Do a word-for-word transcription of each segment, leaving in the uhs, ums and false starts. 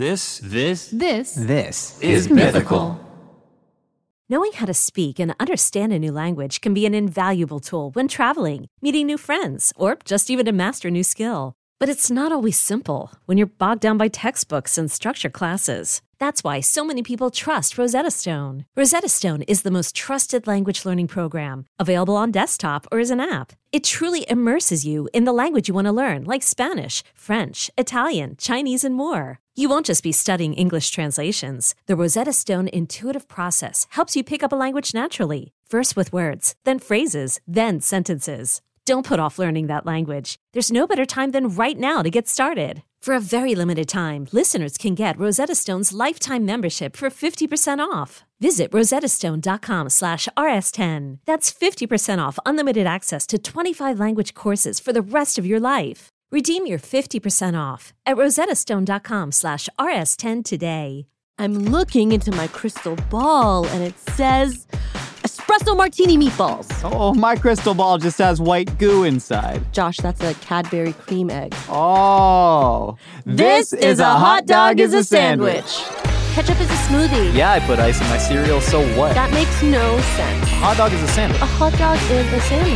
This, this, This, This is Mythical. Knowing how to speak and understand a new language can be an invaluable tool when traveling, meeting new friends, or just even to master a new skill. But it's not always simple when you're bogged down by textbooks and structured classes. That's why so many people trust Rosetta Stone. Rosetta Stone is the most trusted language learning program, available on desktop or as an app. It truly immerses you in the language you want to learn, like Spanish, French, Italian, Chinese, and more. You won't just be studying English translations. The Rosetta Stone intuitive process helps you pick up a language naturally, first with words, then phrases, then sentences. Don't put off learning that language. There's no better time than right now to get started. For a very limited time, listeners can get Rosetta Stone's lifetime membership for fifty percent off. Visit rosettastone.com slash rs10. That's fifty percent off unlimited access to twenty-five language courses for the rest of your life. Redeem your fifty percent off at rosettastone.com slash rs10 today. I'm looking into my crystal ball, and it says espresso martini meatballs. Oh, my crystal ball just has white goo inside. Josh, that's a Cadbury cream egg. Oh. This, is a hot dog is a sandwich. Ketchup is a smoothie. Yeah, I put ice in my cereal, so what? That makes no sense. A hot dog is a sandwich. A hot dog is a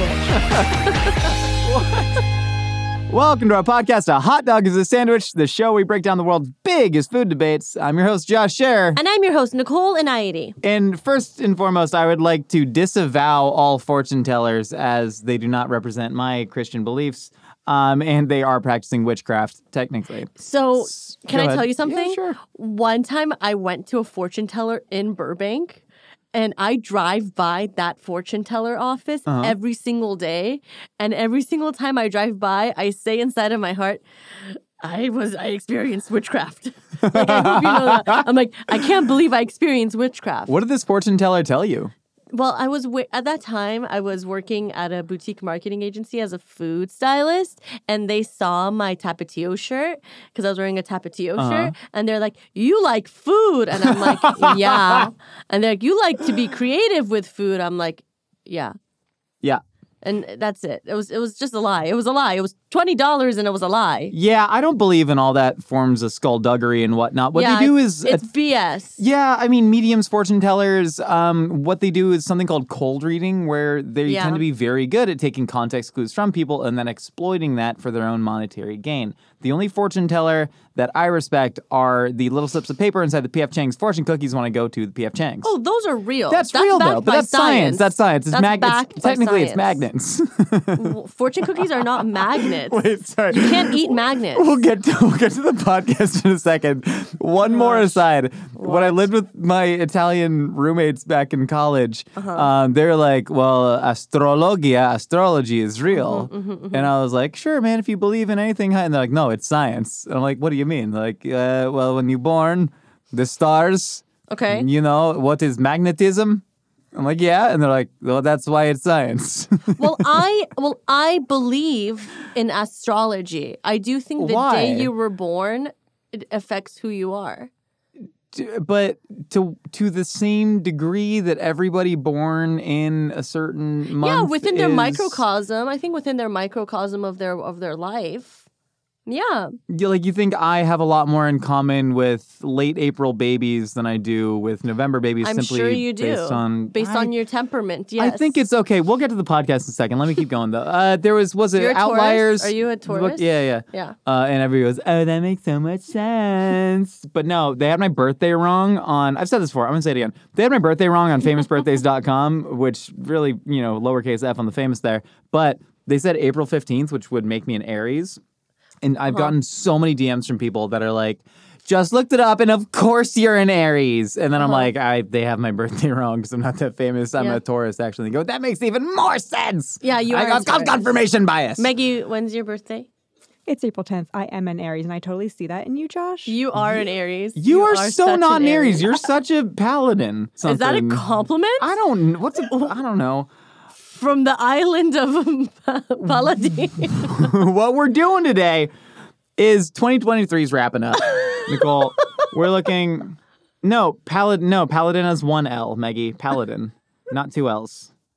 sandwich. Welcome to our podcast, A Hot Dog is a Sandwich, the show we break down the world's biggest food debates. I'm your host, Josh Scherer. And I'm your host, Nicole Inayati. And first and foremost, I would like to disavow all fortune tellers as they do not represent my Christian beliefs. Um, and they are practicing witchcraft, technically. So, can Go I ahead. tell you something? Yeah, sure. One time I went to a fortune teller in Burbank, and I drive by that fortune teller office Uh-huh. every single day. And every single time I drive by, I say inside of my heart, I was, I experienced witchcraft. Like, I hope you know that. I'm like, I can't believe I experienced witchcraft. What did this fortune teller tell you? Well, I was w- at that time I was working at a boutique marketing agency as a food stylist, and they saw my Tapatio shirt because I was wearing a Tapatio Uh-huh. shirt, and they're like, "You like food?" And I'm like, "Yeah." And they're like, "You like to be creative with food?" I'm like, "Yeah." Yeah. And that's it. It was it was just a lie. It was a lie. It was twenty dollars, and it was a lie. Yeah, I don't believe in all that forms of skullduggery and whatnot. What yeah, they do it's, is... it's B S. Yeah, I mean, mediums, fortune tellers, um, what they do is something called cold reading, where they Yeah. tend to be very good at taking context clues from people and then exploiting that for their own monetary gain. The only fortune teller that I respect are the little slips of paper inside the P F Chang's fortune cookies when I go to the P F Chang's. Oh, those are real. that's, that's real, backed though, but by that's science. That's science. It's That's mag- backed it's, by technically, it's science. magnets. Fortune cookies are not magnets. Wait, sorry. You can't eat magnets. We'll get to we'll get to the podcast in a second. One more aside. When I lived with my Italian roommates back in college, Uh-huh. um, they're like, "Well, astrologia, astrology is real," Mm-hmm, mm-hmm, mm-hmm. and I was like, "Sure, man. If you believe in anything," and they're like, "No, it's science." And I'm like, "What do you mean?" They're like, uh, "Well, when you're born, the stars. Okay. You know what is magnetism?" I'm like, "Yeah," and they're like, "Well, that's why it's science." Well, I well I believe in astrology. I do think the Why? day you were born it affects who you are. But to to the same degree that everybody born in a certain month yeah, within their is- microcosm. I think within their microcosm of their of their life. Yeah. You, like you think I have a lot more in common with late April babies than I do with November babies. I'm simply sure you do. based on based I, on your temperament. Yes. I think it's okay. We'll get to the podcast in a second. Let me keep going though. Uh, there was was it You're a Taurus? Outliers? Are you a Taurus? Yeah, yeah. Yeah. Uh, and everybody goes, "Oh, that makes so much sense." But no, they had my birthday wrong on. I've said this before. I'm gonna say it again. They had my birthday wrong on famous birthdays dot com, which really, you know, lowercase f on the famous there. But they said April fifteenth, which would make me an Aries. And I've Uh-huh. gotten so many D Ms from people that are like, "Just looked it up, and of course you're an Aries." And then I'm Uh-huh. like, "I they have my birthday wrong because I'm not that famous. I'm Yeah. a Taurus, actually." And they go, "That makes even more sense." Yeah, you I are a got Taurus. confirmation bias. Maggie, when's your birthday? It's April tenth. I am an Aries, and I totally see that in you, Josh. You are an Aries. You, are, so such not an an Aries. You're such a paladin. Is that a something. compliment? I don't. What's a? I don't know. From the island of Paladin. What we're doing today is twenty twenty-three's wrapping up. Nicole, we're looking. No, Paladin. No, Paladin has one L. Maggie, Paladin, not two L's.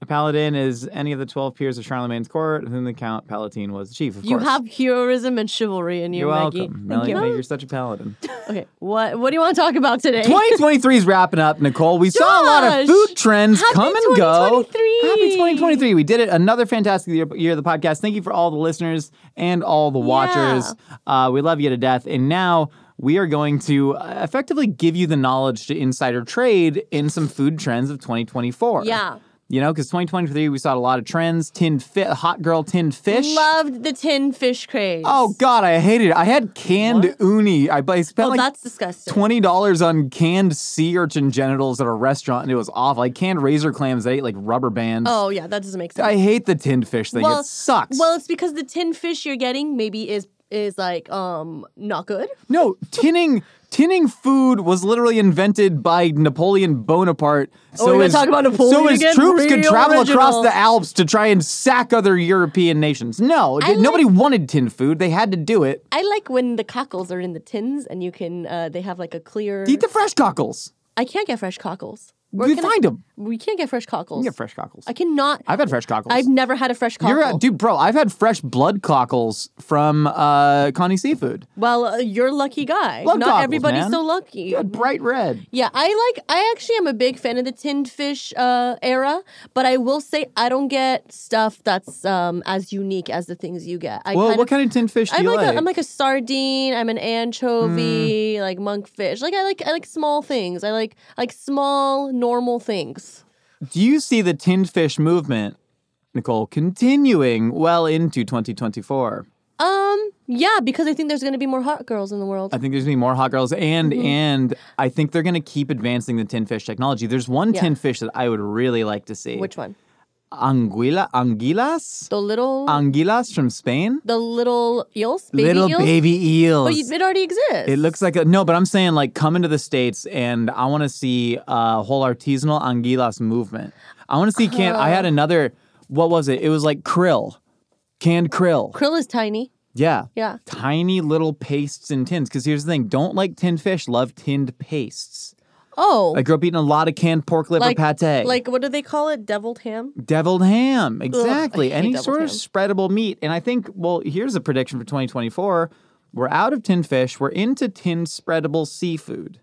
paladin is any of the twelve peers of Charlemagne's court, whom the Count Palatine was the chief, of You course. have heroism and chivalry in you, You're Maggie. welcome. Melanie, you. you're such a paladin. Okay, what what do you want to talk about today? twenty twenty-three is wrapping up, Nicole. We saw a lot of Josh! food trends Happy come and go. twenty twenty-three! Happy twenty twenty-three. We did it. Another fantastic year, year of the podcast. Thank you for all the listeners and all the watchers. Uh, we love you to death. And now we are going to uh, effectively give you the knowledge to insider trade in some food trends of twenty twenty-four. Yeah. You know, because twenty twenty-three, we saw a lot of trends. Tinned fi- hot girl tinned fish. Loved the tin fish craze. Oh, God, I hated it. I had canned What? uni. I, I spent Oh, like that's disgusting. twenty dollars on canned sea urchin genitals at a restaurant, and it was awful. Like canned razor clams, I ate like rubber bands. Oh, yeah, that doesn't make sense. I hate the tinned fish thing. well, it sucks. Well, it's because the tin fish you're getting maybe is is like um not good. no, tinning tinning food was literally invented by Napoleon Bonaparte. So we're gonna his, talk about Napoleon So his again? troops could Real travel across original. the Alps to try and sack other European nations. No, I nobody wanted tinned food. They had to do it. I like when the cockles are in the tins and you can uh they have like a clear. Eat the fresh cockles. I can't get fresh cockles. Where You can I- find them. We can't get fresh cockles. You get fresh cockles. I cannot. I've had fresh cockles. I've never had a fresh cockle. You're a, dude, bro. I've had fresh blood cockles from uh, Connie Seafood. Well, uh, you're a lucky guy. Blood Not cockles, everybody's man. so lucky. Yeah, bright red. Yeah, I like. I actually am a big fan of the tinned fish uh, era, but I will say I don't get stuff that's um, as unique as the things you get. I Well, kind what of, kind of tinned fish do I'm you like, like? A, I'm like a sardine. I'm an anchovy, Mm. like monkfish. Like I like I like small things. I like like small normal things. Do you see the tinned fish movement, Nicole, continuing well into twenty twenty-four? Um, yeah, because I think there's going to be more hot girls in the world. I think there's gonna be more hot girls, and Mm-hmm. and I think they're gonna keep advancing the tinned fish technology. There's one Yeah. tinned fish that I would really like to see. Which one? Anguila, anguilas, The little, anguilas from Spain. the little eels, baby Little eels. baby eels. But you- it already exists. It looks like a no, but I'm saying like come into the States and I want to see a whole artisanal anguilas movement. I want to see can. I had another. What was it? It was like krill, canned krill. krill is tiny. Yeah, Yeah. tiny little pastes in tins. Because here's the thing: don't like tinned fish, love tinned pastes. Oh, I grew up eating a lot of canned pork liver like pate, Like what do they call it? Deviled ham. deviled ham. Exactly, hate any deviled sort of ham. spreadable meat. And I think, well, here's a prediction for twenty twenty-four: we're out of tinned fish. We're into tinned spreadable seafood.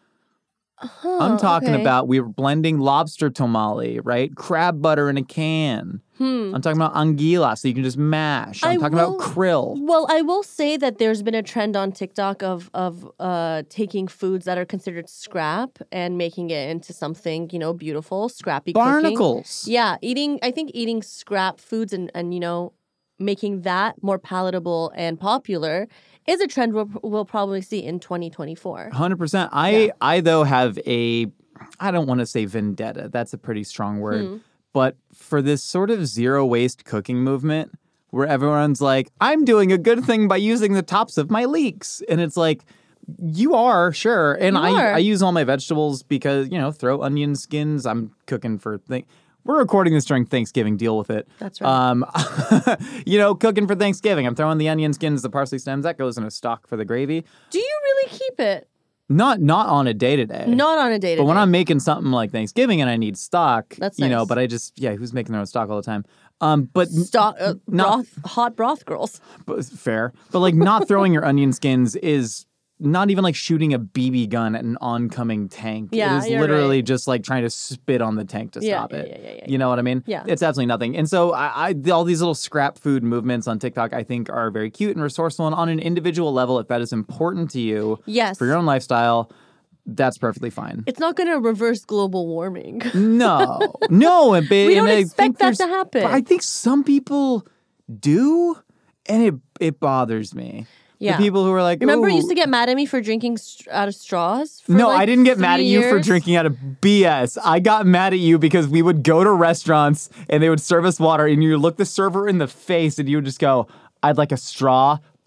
I'm talking okay. about we were blending lobster tamale, right? Crab butter in a can. I'm talking about anguila, so you can just mash. I'm Hmm. I talking will- about krill. Well, I will say that there's been a trend on TikTok of of uh, taking foods that are considered scrap and making it into something, you know, beautiful, scrappy cooking. Barnacles. Yeah, eating. I think eating scrap foods and and you know, making that more palatable and popular is a trend we'll, we'll probably see in twenty twenty-four. one hundred percent. I, Yeah. I though, have a, I don't want to say vendetta. That's a pretty strong word. Hmm. But for this sort of zero waste cooking movement where everyone's like, I'm doing a good thing by using the tops of my leeks. And it's like, you are, sure. And You I, are. I use all my vegetables because, you know, throw onion skins. I'm cooking for things. We're recording this during Thanksgiving. Deal with it. That's right. Um, you know, cooking for Thanksgiving. I'm throwing the onion skins, the parsley stems. That goes in a stock for the gravy. Do you really keep it? Not not on a day to day. Not on a day to But when I'm making something like Thanksgiving and I need stock, That's you know, nice. but I just, yeah, who's making their own stock all the time? Um, but stock uh, not- broth, hot broth girls. but fair. But like not throwing your onion skins is not even like shooting a B B gun at an oncoming tank. Yeah, it is you're literally right. just like trying to spit on the tank to Yeah, stop yeah, it. yeah, yeah, yeah, You know what I mean? Yeah. It's absolutely nothing. And so I, I all these little scrap food movements on TikTok I think are very cute and resourceful. And on an individual level, if that is important to you Yes. for your own lifestyle, that's perfectly fine. It's not going to reverse global warming. No, no, and, We don't and I expect think that there's- to happen. But I think some people do, and it it bothers me. Yeah. The people who are like, Remember, you "Ooh." used to get mad at me for drinking st- out of straws? For No, like I didn't get mad at three you for years? drinking out of B S. I got mad at you because we would go to restaurants and they would serve us water, and you would look the server in the face and you would just go, "I'd like a straw,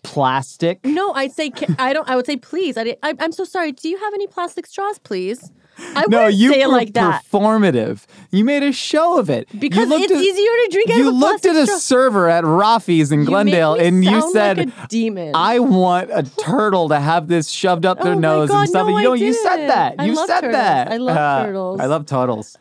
plastic. No, I'd say ca- I don't. I would say please. I, di- I I'm so sorry. Do you have any plastic straws, please? I No, wouldn't you say it were like that performative. You made a show of it. because you looked it's at, easier to drink out You of a looked plastic at a straw. server at Rafi's in You Glendale, make me and you sound said, like a demon. "I want a turtle to have this shoved up their Oh my nose God, and stuff." no, you I know, you said didn't. that. I You love said turtles. that. I love Uh, turtles. I love turtles.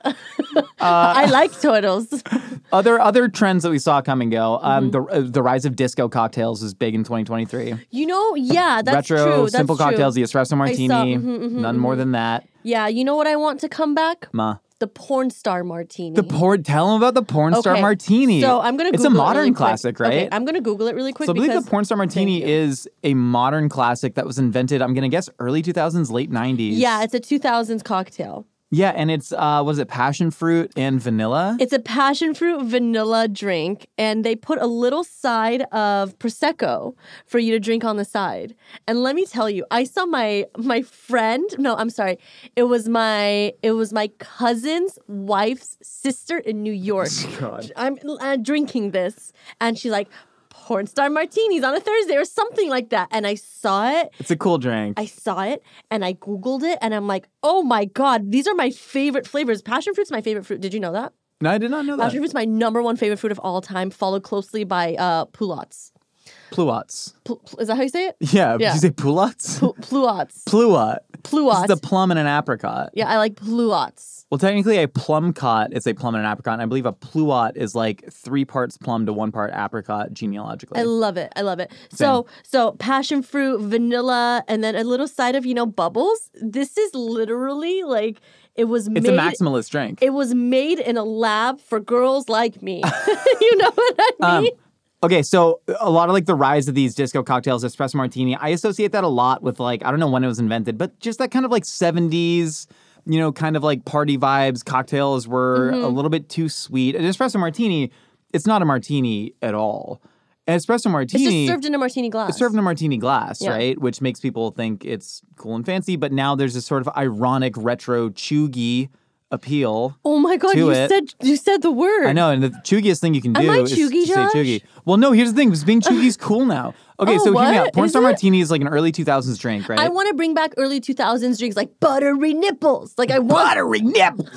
I like turtles. Other other trends that we saw come and go. Um, Mm-hmm. the uh, the rise of disco cocktails is big in twenty twenty-three. You know, yeah, that's Retro true. That's simple true. cocktails, the espresso martini, mhm, mhm, none more than that. Yeah, you know what I want to come back? Ma. The porn star martini. The porn. Tell them about the porn star Okay, martini. So I'm gonna. It's Google a modern it really quick. classic, right? Okay, I'm gonna Google it really quick. So I believe because the porn star martini Thank you. is a modern classic that was invented, I'm going to guess, early two thousands, late nineties. Yeah, it's a two thousands cocktail. Yeah, and it's, uh, what is it, passion fruit and vanilla? It's a passion fruit vanilla drink, and they put a little side of prosecco for you to drink on the side. And let me tell you, I saw my my friend. No, I'm sorry. It was my it was my cousin's wife's sister in New York. God. I'm uh, drinking this, and she's like, porn star martinis on a Thursday or something like that. And I saw it. It's a cool drink. I saw it and I Googled it and I'm like, oh my God, these are my favorite flavors. Passion fruit's my favorite fruit. Did you know that? no, I did not know that. Passion fruit's my number one favorite fruit of all time, followed closely by uh, pluots. Pluots. Pl- pl- is that how you say it? Yeah, Yeah. did you say pluots? Pl- pluots. Pluot. Pluots. It's the plum and an apricot. Yeah, I like pluots. Well, technically, a plum cot is a plum and an apricot, and I believe a pluot is like three parts plum to one part apricot genealogically. I love it. I love it. So, so passion fruit, vanilla, and then a little side of, you know, bubbles. This is literally like it was it's made. a maximalist drink. It was made in a lab for girls like me. You know what I mean? Um, Okay, so a lot of like the rise of these disco cocktails, espresso martini, I associate that a lot with like, I don't know when it was invented, but just that kind of like seventies, you know, kind of like party vibes. Cocktails were Mm-hmm. a little bit too sweet. An espresso martini, it's not a martini at all. An espresso martini. It's just served in a martini glass. It's served in a martini glass, Yeah. right? Which makes people think it's cool and fancy. But now there's this sort of ironic retro chuggy appeal. Oh my God, to you it. said you said the word. I know, and the chuggiest thing you can do Am I is chuggy, to say Josh? chuggy. Well, no, here's the thing. Being chuggy's cool now. Okay, Oh, so hear me what? out. Porn Is star it? martini is like an early two thousands drink, right? I want to bring back early two thousands drinks like buttery nipples. Like I want buttery nipples.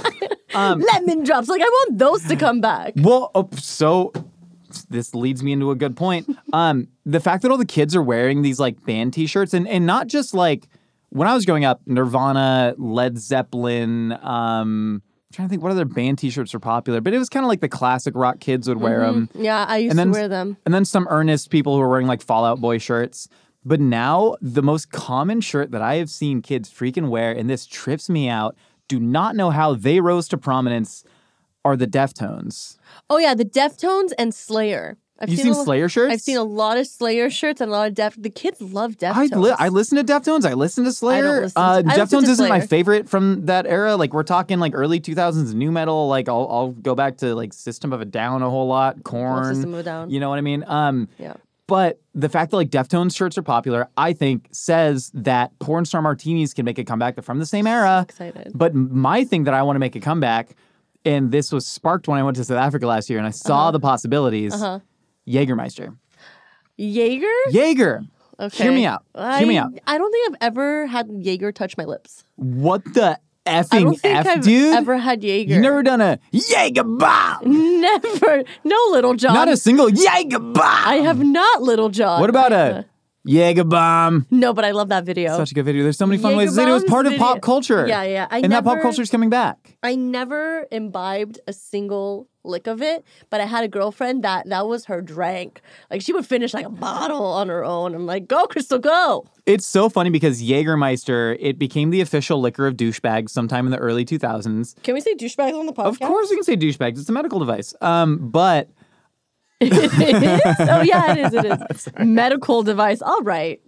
um, lemon drops. Like I want those to come back. well, oh, so this leads me into a good point. Um, the fact that all the kids are wearing these like band T-shirts, and and not just like when I was growing up, Nirvana, Led Zeppelin. Um, I'm trying to think what other band T-shirts were popular, but it was kind of like the classic rock kids would wear them. Yeah, I used And then, to wear them. and then some earnest people who were wearing like Fall Out Boy shirts. But now the most common shirt that I have seen kids freaking wear, and this trips me out, do not know how they rose to prominence, are the Deftones. Oh yeah, the Deftones and Slayer. I've You seen a lo- Slayer shirts? I've seen a lot of Slayer shirts and a lot of Def. The kids love I, Deftones. li- I listen to Deftones. I listen to Slayer. listen to- uh, I listen Deftones to isn't my Slayer. favorite from that era. Like we're talking like early two thousands new metal. Like I'll I'll go back to like System of a Down a whole lot. Korn. System of a Down. You know what I mean? Um, Yeah. But the fact that like Deftones shirts are popular, I think, says that porn star martinis can make a comeback. They're from the same era. excited. But my thing that I want to make a comeback, and this was sparked when I went to South Africa last year, and I saw Uh-huh. the possibilities. Jägermeister. Jaeger? Jaeger. Okay. Hear me out. Hear me I- out. I don't think I've ever had Jaeger touch my lips. What the I effing don't think F, I've dude? ever had Jaeger. You never done a Jaeger bomb? Never. No, Little John. Not a single Jaeger bomb. I have not, Little John. What about I- a Jaeger bomb? No, but I love that video. Such a good video. There's so many fun ways to say it. It was Jägerbomb's part of video- pop culture. Yeah, yeah. I and that pop never- culture is coming back. I never imbibed a single lick of it, but I had a girlfriend that that was her drink. Like she would finish like a bottle on her own. I'm like, go, Crystal, go. It's so funny because Jägermeister, it became the official liquor of douchebags sometime in the early two thousands. Can we say douchebags on the podcast? Of course we can say douchebags. It's a medical device. Um, but It is? Oh, yeah, it is. It is. Medical device. All right.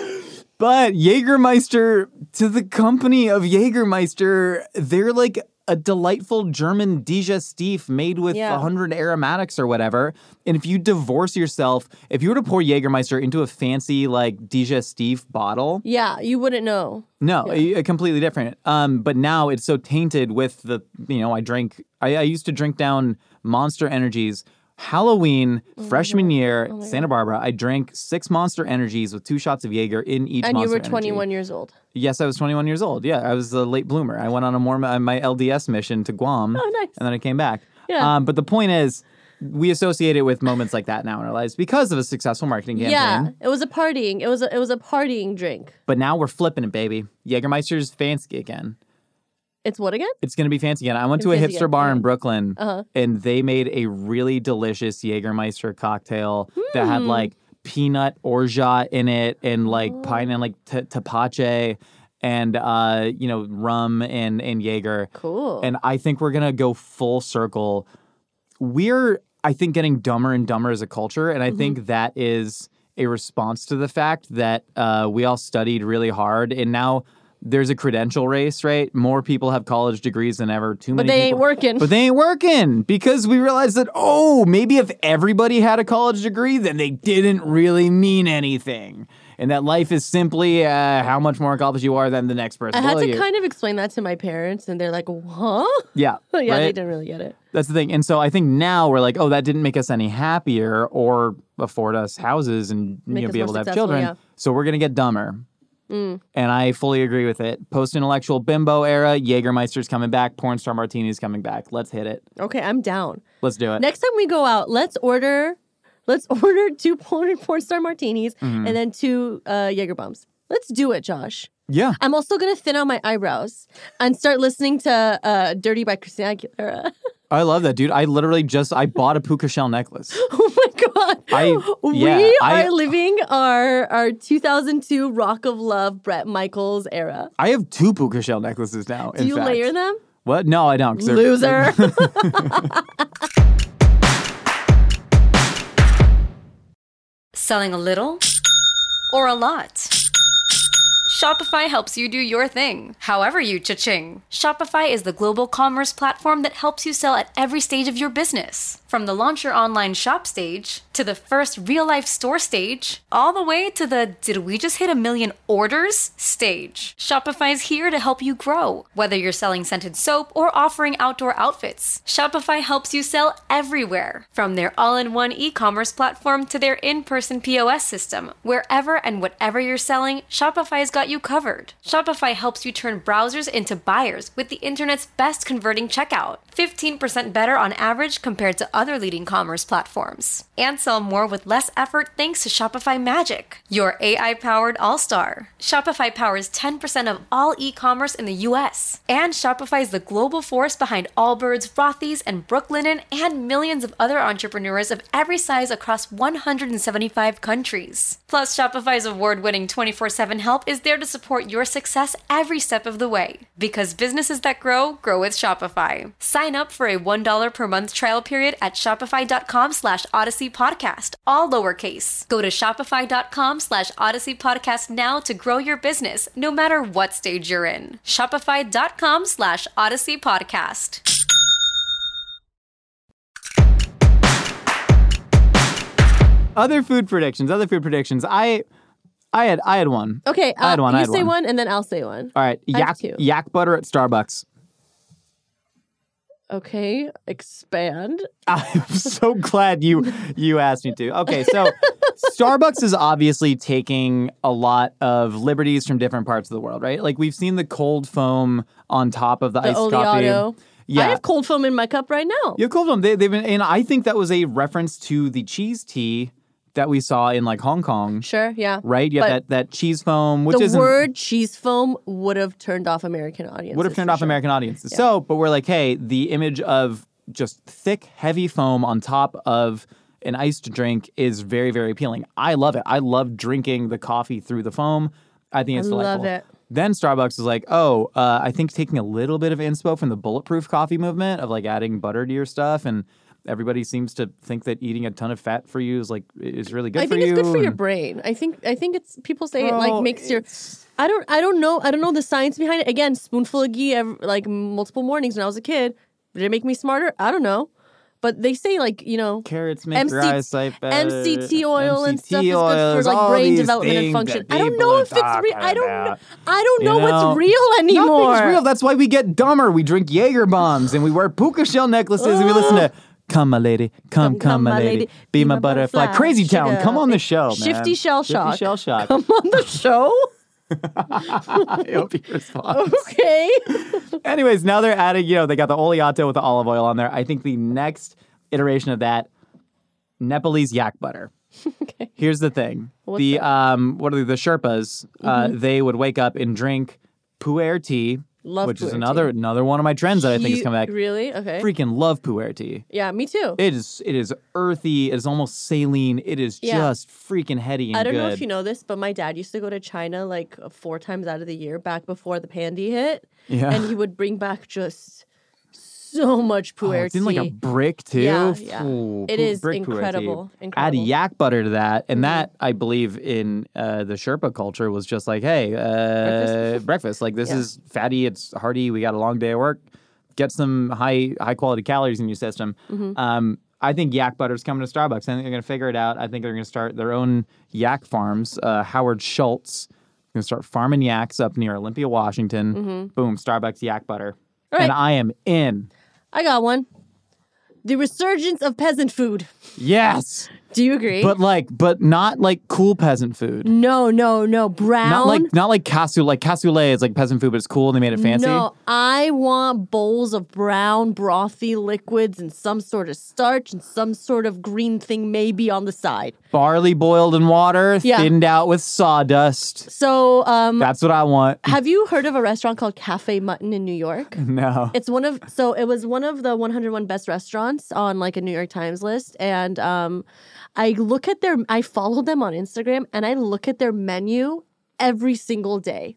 But Jägermeister, to the company of Jägermeister, they're like a delightful German digestif made with a Yeah. hundred aromatics or whatever. And if you divorce yourself, if you were to pour Jägermeister into a fancy like digestif bottle, Yeah, you wouldn't know. no, a, a completely different. Um, but now it's so tainted with the, you know, I drank, I, I used to drink down Monster Energies Halloween, Oh freshman year, Santa Barbara, I drank six Monster Energies with two shots of Jaeger in each And Monster you were Energy. twenty-one years old. Yes, I was twenty-one years old. Yeah, I was a late bloomer. I went on a more my L D S mission to Guam. Oh, nice. And then I came back. Yeah. Um, but the point is, we associate it with moments like that now in our lives because of a successful marketing campaign. Yeah, it was a partying. It was a it was a partying drink. But now we're flipping it, baby. Jägermeister's fancy again. It's what again? It's going to be fancy again. I went to a Fancy hipster again, bar in okay. Brooklyn, Uh-huh. and they made a really delicious Jägermeister cocktail that Hmm. had like peanut orgeat in it, and like Oh. pine and like t- tapache, and uh, you know, rum and and Jaeger. Cool. And I think we're gonna go full circle. We're, I think, getting dumber and dumber as a culture, and I Mm-hmm. think that is a response to the fact that uh, we all studied really hard, and now there's a credential race, right? More people have college degrees than ever. Too But many they ain't people- working. But they ain't working because we realized that, oh, maybe if everybody had a college degree, then they didn't really mean anything. And that life is simply uh, how much more accomplished you are than the next person I had below to you. kind of explain that to my parents, and they're like, "Huh?" Yeah. yeah, right? they didn't really get it. That's the thing. And so I think now we're like, oh, that didn't make us any happier or afford us houses and you Make know, us be more able to have successful, children. yeah. So we're going to get dumber. And I fully agree with it. Post-intellectual bimbo era, Jägermeister's coming back, porn star martini's coming back. Let's hit it. Okay, I'm down. Let's do it. Next time we go out, let's order, let's order two porn, porn star martinis Mm-hmm. and then two uh, Jaeger bombs. Let's do it, Josh. Yeah. I'm also gonna thin out my eyebrows and start listening to uh, "Dirty" by Christina Aguilera. I love that, dude. I literally just, I bought a puka shell necklace. Oh my god! I- we yeah, I- are living our our two thousand two Rock of Love Bret Michaels era. I have two puka shell necklaces now, Do in you fact. layer them? What? No, I don't. 'cause they're- Loser. Selling a little or a lot? Shopify helps you do your thing, however you cha-ching. Shopify is the global commerce platform that helps you sell at every stage of your business. From the launch your online shop stage, to the first real-life store stage, all the way to the did we just hit a million orders stage. Shopify is here to help you grow. Whether you're selling scented soap or offering outdoor outfits, Shopify helps you sell everywhere. From their all-in-one e-commerce platform to their in-person P O S system, wherever and whatever you're selling, Shopify's got you covered. Shopify helps you turn browsers into buyers with the internet's best converting checkout, fifteen percent better on average compared to other leading commerce platforms. And sell more with less effort thanks to Shopify Magic, your A I-powered all-star. Shopify powers ten percent of all e-commerce in the U S. And Shopify is the global force behind Allbirds, Rothy's, and Brooklinen, and millions of other entrepreneurs of every size across one hundred seventy-five countries. Plus, Shopify's award-winning twenty-four seven help is there to support your success every step of the way. Because businesses that grow, grow with Shopify. Sign up for a one dollar per month trial period at shopify.com slash odyssey podcast, all lowercase. Go to shopify.com slash odyssey podcast now to grow your business, no matter what stage you're in. Shopify.com slash odyssey podcast. Other food predictions, other food predictions. I I had I had one. Okay, I had uh, one, I you had say one. one, and then I'll say one. All right, I have yak two. yak butter at Starbucks. Okay, expand. I'm so glad you you asked me to. Okay, so Starbucks is obviously taking a lot of liberties from different parts of the world, right? Like we've seen the cold foam on top of the, The iced coffee. Oleato. Yeah. I have cold foam in my cup right now. Yeah, cold foam. They, they've been, and I think that was a reference to the cheese tea that we saw in like Hong Kong, Sure, yeah. right? Yeah, But that that cheese foam, which the isn't word cheese foam would have turned off American audiences. would have turned for off sure. American audiences. So, but we're like, hey, the image of just thick, heavy foam on top of an iced drink is very, very appealing. I love it. I love drinking the coffee through the foam. I think it's I delightful. love it. Then Starbucks is like, oh, uh, I think taking a little bit of inspo from the bulletproof coffee movement of like adding butter to your stuff, and everybody seems to think that eating a ton of fat for you is like is really good I for think you. it's good for your and- brain. I think I think it's people say it Bro, like makes your. I don't I don't know I don't know the science behind it. Again, spoonful of ghee every, like multiple mornings when I was a kid. Did it make me smarter? I don't know, but they say like you know Carrots make M C your eyesight better. M C T oil and stuff is good oils, for like all brain these development and things function. that I don't people know are if it's real. I talking don't know. about. I don't You know, know, what's real anymore. Nothing's real. That's why we get dumber. We drink Jaeger bombs and we wear puka shell necklaces and we listen to Come, my lady. Come, come, come my lady. lady. Be, Be my, my butterfly. butterfly. Crazy Town. Sugar. Come on the show, man. Shifty Shell Shock. Shifty Shell Shock. Come on the show. I hope he responds. Okay. Anyways, now they're adding, you know, they got the oleato with the olive oil on there. I think the next iteration of that, Nepalese yak butter. Okay. Here's the thing. What's the that? um, what are they, the Sherpas? Mm-hmm. Uh, they would wake up and drink pu'er tea, love which is pu'er another tea. another one of my trends that I think is coming back. Really? Okay. Freaking love pu'er tea. Yeah, me too. It is it is earthy. It is almost saline. It is Yeah. just freaking heady and I don't good. know if you know this, but my dad used to go to China like four times out of the year back before the pandy hit. Yeah. And he would bring back just so much Oh, pu'er it's in like a tea. brick too. Yeah, yeah. Ooh, It pu- is brick pu'er tea. incredible, Add incredible. yak butter to that, and Mhm. that I believe in uh, the Sherpa culture was just like, hey, uh, breakfast. breakfast. Like this Yeah. is fatty. It's hearty. We got a long day of work. Get some high high quality calories in your system. Mhm. Um, I think yak butter's coming to Starbucks. I think they're going to figure it out. I think they're going to start their own yak farms. Uh, Howard Schultz going to start farming yaks up near Olympia, Washington. Mm-hmm. Boom, Starbucks yak butter. All right. And I am in. I got one. The resurgence of peasant food. Yes. Do you agree? But like, but not like cool peasant food. no, no, no. Brown. Not like, not like cassoulet. Like cassoulet is like peasant food, but it's cool and they made it fancy. No, I want bowls of brown, brothy liquids and some sort of starch and some sort of green thing maybe on the side. Barley boiled in water, Yeah. thinned out with sawdust. So, um, That's what I want. have you heard of a restaurant called Cafe Mutton in New York? No. It's one of so it was one of the one hundred one best restaurants on like a New York Times list, and um, I look at their I follow them on Instagram, and I look at their menu every single day.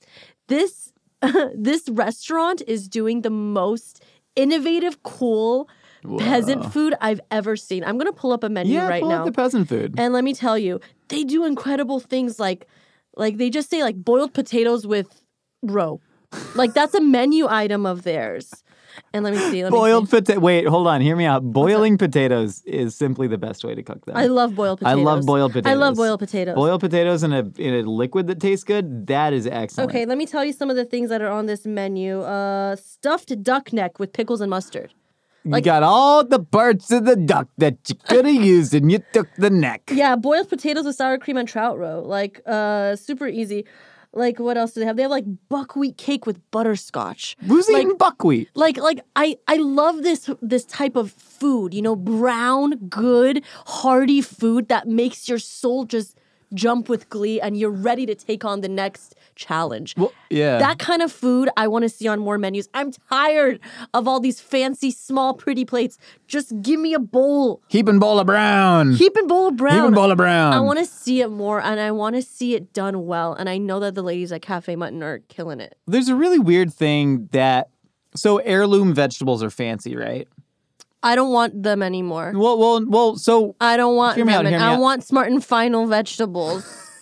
This this restaurant is doing the most innovative, cool peasant food I've ever seen. I'm gonna pull up a menu yeah, right pull now. up the peasant food. And let me tell you, they do incredible things like like they just say like boiled potatoes with roe. Like that's a menu item of theirs. And let me see. Let Boiled me see. potato. Wait, hold on. Hear me out. Boiling potatoes is simply the best way to cook them. I love boiled I potatoes. love boiled potatoes. I love boiled potatoes. Boiled potatoes in a in a liquid that tastes good. That is excellent. Okay, let me tell you some of the things that are on this menu. Uh, stuffed duck neck with pickles and mustard. You got all the parts of the duck that you could have used, and you took the neck. Yeah, boiled potatoes with sour cream and trout roe. Like, uh, super easy. Like, what else do they have? They have like buckwheat cake with butterscotch. Who's like, eating buckwheat? Like, like I, I love this this type of food. You know, brown, good, hearty food that makes your soul just jump with glee, and you're ready to take on the next challenge. Well, yeah. That kind of food I want to see on more menus. I'm tired of all these fancy, small, pretty plates. Just give me a bowl. Heaping bowl of brown. Heaping bowl of brown. Heaping bowl of brown. I want to see it more, and I want to see it done well. And I know that the ladies at Cafe Mutton are killing it. There's a really weird thing that so heirloom vegetables are fancy, right? I don't want them anymore. Well, well, well. So I don't want Hear them. me out, and hear me I out. want Smart and Final vegetables.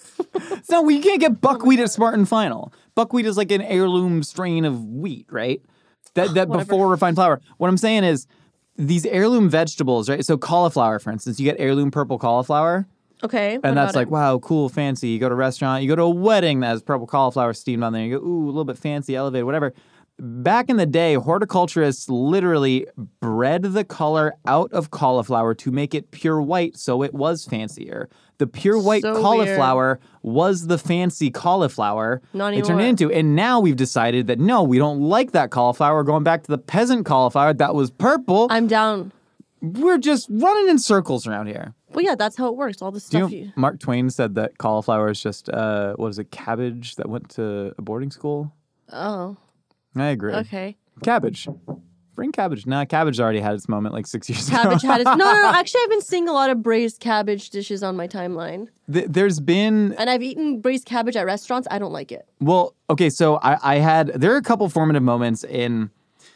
no, well, you can't get buckwheat at Smart and Final. Buckwheat is like an heirloom strain of wheat, right? That that Whatever. before refined flour. What I'm saying is these heirloom vegetables, right? So cauliflower, for instance, you get heirloom purple cauliflower. Okay. what And that's about like, it? wow, cool, fancy. You go to a restaurant, you go to a wedding that has purple cauliflower steamed on there. You go, ooh, a little bit fancy, elevated, whatever. Back in the day, horticulturists literally bred the color out of cauliflower to make it pure white, so it was fancier. The pure white So cauliflower was the fancy cauliflower Not it turned anymore. it into. And now we've decided that no, we don't like that cauliflower. We're going back to the peasant cauliflower that was purple. I'm down. We're just running in circles around here. Well, yeah, that's how it works. All the Do you stuff know, you. Mark Twain said that cauliflower is just, uh, what is it, cabbage that went to a boarding school? Oh, I agree. okay. Cabbage. Bring cabbage. Nah, cabbage already had its moment like six years Cabbage ago. had its. No, no, no. Actually, I've been seeing a lot of braised cabbage dishes on my timeline. Th- There's been, And I've eaten braised cabbage at restaurants. I don't like it. well, okay, so I, I had, there are a couple formative moments in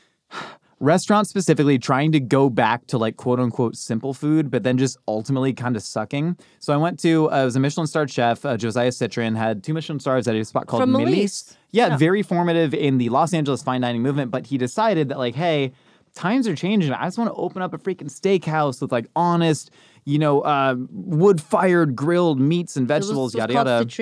restaurants specifically trying to go back to like quote unquote simple food, but then just ultimately kind of sucking. So I went to, uh, it was a Michelin starred chef, uh, Josiah Citron, had two Michelin stars at a spot called From Milis. Melis. Yeah, Yeah. very formative in the Los Angeles fine dining movement, but he decided that like, hey, times are changing. I just want to open up a freaking steakhouse with like honest, you know, uh, wood-fired grilled meats and vegetables, it was, yada called yada. citrine.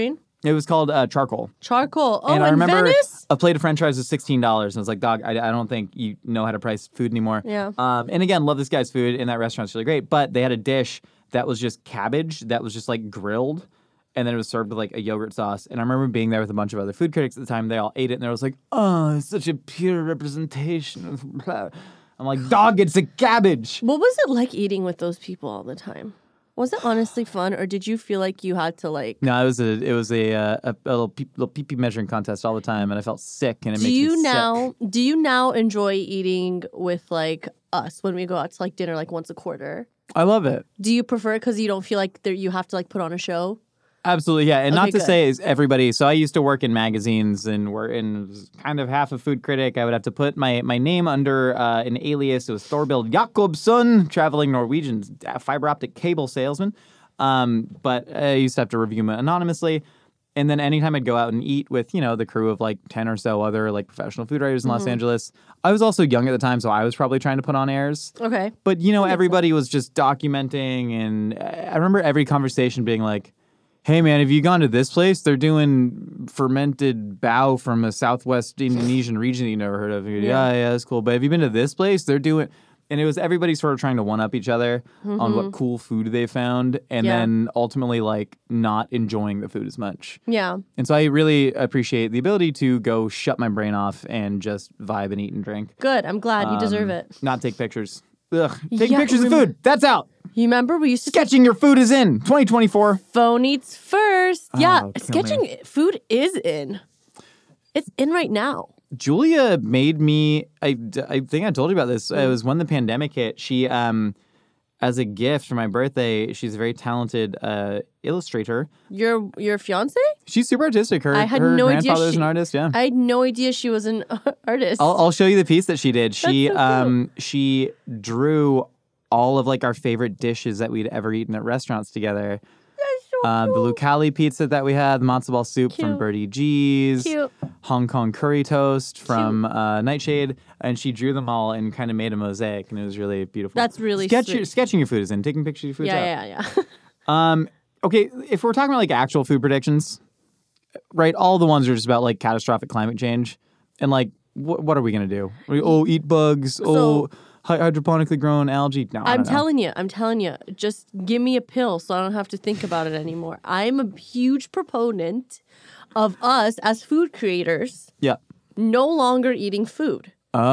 It was called uh, Charcoal. Charcoal. Oh, and I in remember Venice? a plate of French fries was sixteen dollars. And I was like, dog, I, I don't think you know how to price food anymore. Yeah. Um, and again, love this guy's food, and that restaurant's really great. But they had a dish that was just cabbage that was just like grilled, and then it was served with like a yogurt sauce. And I remember being there with a bunch of other food critics at the time. They all ate it, and they was like, oh, it's such a pure representation of blah. I'm like, dog, it's a cabbage. What was it like eating with those people all the time? Was it honestly fun, or did you feel like you had to like? No, it was a it was a uh, a, a little pee, little pee pee measuring contest all the time, and I felt sick, and it Do makes you me now? sick. Do you now enjoy eating with like us when we go out to like dinner like once a quarter? I love it. Do you prefer it because you don't feel like there you have to like put on a show? Absolutely, yeah. And Okay, not to good. say is everybody. So I used to work in magazines and were in kind of half a food critic. I would have to put my, my name under uh, an alias. It was Thorbild Jakobsson, traveling Norwegian fiber optic cable salesman. Um, but I used to have to review them anonymously. And then anytime I'd go out and eat with, you know, the crew of like ten or so other like professional food writers in Mm-hmm. Los Angeles, I was also young at the time, so I was probably trying to put on airs. Okay. But, you know, everybody was just documenting. And I remember every conversation being like, hey, man, have you gone to this place? They're doing fermented bao from a southwest Indonesian region that you never heard of. Yeah, yeah, yeah, that's cool. But have you been to this place? They're doing... And it was everybody sort of trying to one-up each other on what cool food they found, and Yeah. then ultimately, like, not enjoying the food as much. Yeah. And so I really appreciate the ability to go shut my brain off and just vibe and eat and drink. Good. I'm glad you deserve Um, it. Not take pictures. Ugh. Taking Yeah, pictures of remember- food. That's out. You remember we used to Sketching your food is in. twenty twenty-four. phone eats first. Yeah, Oh, kill sketching me. food is in. It's in right now. Julia made me. I, I think I told you about this. Mm. It was when the pandemic hit. She, um, as a gift for my birthday, she's a very talented uh, illustrator. Your your fiance? She's super artistic. Her, I had her no idea grandfather's she- an artist. Yeah. I had no idea she was an artist. I'll, I'll show you the piece that she did. She so cool. um she drew all of like our favorite dishes that we'd ever eaten at restaurants together. Uh, the Lucali pizza that we had, the matzo ball soup from Cute. Birdie G's, Cute. Hong Kong curry toast from uh, Nightshade, and she drew them all and kind of made a mosaic, and it was really beautiful. That's really Sketch sweet. Your, sketching your food is in, taking pictures of your food yeah, out. yeah, yeah. Um, okay, if we're talking about like actual food predictions, right? All the ones are just about like catastrophic climate change, and like, wh- what are we gonna do? We, oh, eat bugs. oh, hy- hydroponically grown algae. No, I I'm don't know. telling you, I'm telling you, just give me a pill so I don't have to think about it anymore. I'm a huge proponent of us as food creators Yeah. no longer eating food.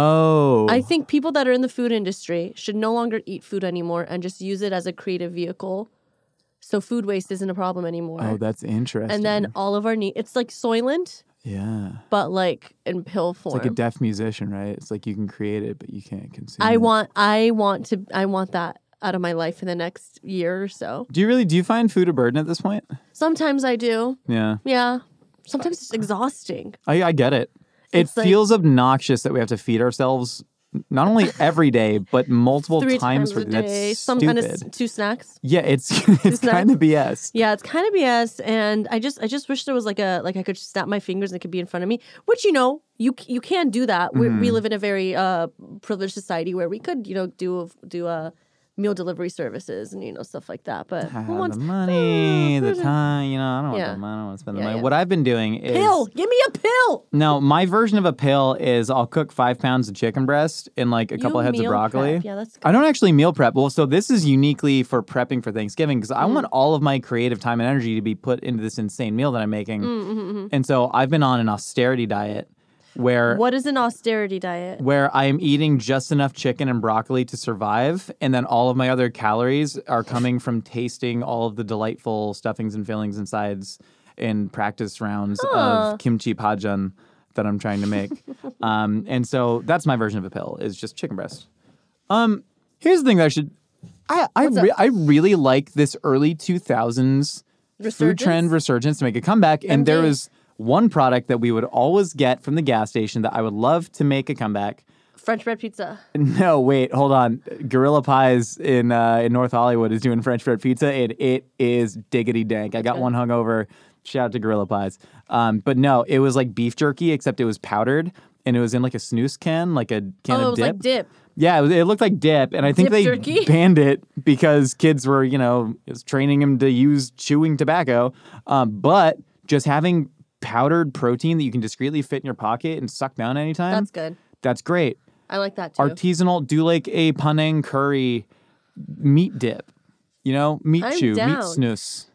Oh. I think people that are in the food industry should no longer eat food anymore and just use it as a creative vehicle. So food waste isn't a problem anymore. Oh, that's interesting. and then all of our need it's like Soylent, yeah. but like in pill form. It's like a deaf musician, right? It's like you can create it, but you can't consume I it. want I want to I want that out of my life in the next year or so. Do you really, do you find food a burden at this point? Sometimes I do. Yeah. Yeah. Sometimes it's exhausting. I, I get it. It It's like- feels obnoxious that we have to feed ourselves not only every day, but multiple Three times, times per a day. day. That's Some kind of stupid. s- two snacks. Yeah, it's it's snacks. kind of B S. Yeah, it's kind of B S, and I just I just wish there was like a like I could snap my fingers and it could be in front of me. Which you know you you can do that. We Mm-hmm. we live in a very uh, privileged society where we could you know do do a meal delivery services and you know stuff like that. But I who have wants the money, the time, you know, I don't want Yeah. the money, I don't want to spend the Yeah, money. yeah. What I've been doing is pill? Give me a pill. No, my version of a pill is I'll cook five pounds of chicken breast and like a couple You heads of meal broccoli. prep. Yeah, that's good. I don't actually meal prep. Well, so this is uniquely for prepping for Thanksgiving because I Mm. want all of my creative time and energy to be put into this insane meal that I'm making. Mm, And so I've been on an austerity diet where What is an austerity diet? where I am eating just enough chicken and broccoli to survive, and then all of my other calories are coming from tasting all of the delightful stuffings and fillings and sides in practice rounds Huh. of kimchi pajeon that I'm trying to make. um, and so that's my version of a pill is just chicken breast. Um, here's the thing that I should. I I, What's up? re- I really like this early two thousands food Resurgence? trend resurgence to make a comeback, and there M D. was one product that we would always get from the gas station that I would love to make a comeback. French bread pizza. No, wait, hold on. Gorilla Pies in uh, in North Hollywood is doing French bread pizza, and it is diggity dank. I got one hungover. Shout out to Gorilla Pies. Um, but no, it was like beef jerky, except it was powdered, and it was in like a snooze can, like a can Oh, it of was dip. like dip. Yeah, it, was, it looked like dip, and I think Dip they jerky? banned it because kids were, you know, it was training them to use chewing tobacco. Um, but just having powdered protein that you can discreetly fit in your pocket and suck down anytime. That's good. That's great. I like that too. Artisanal, do like a Panang curry meat dip. You know, meat I'm chew, down. meat snus.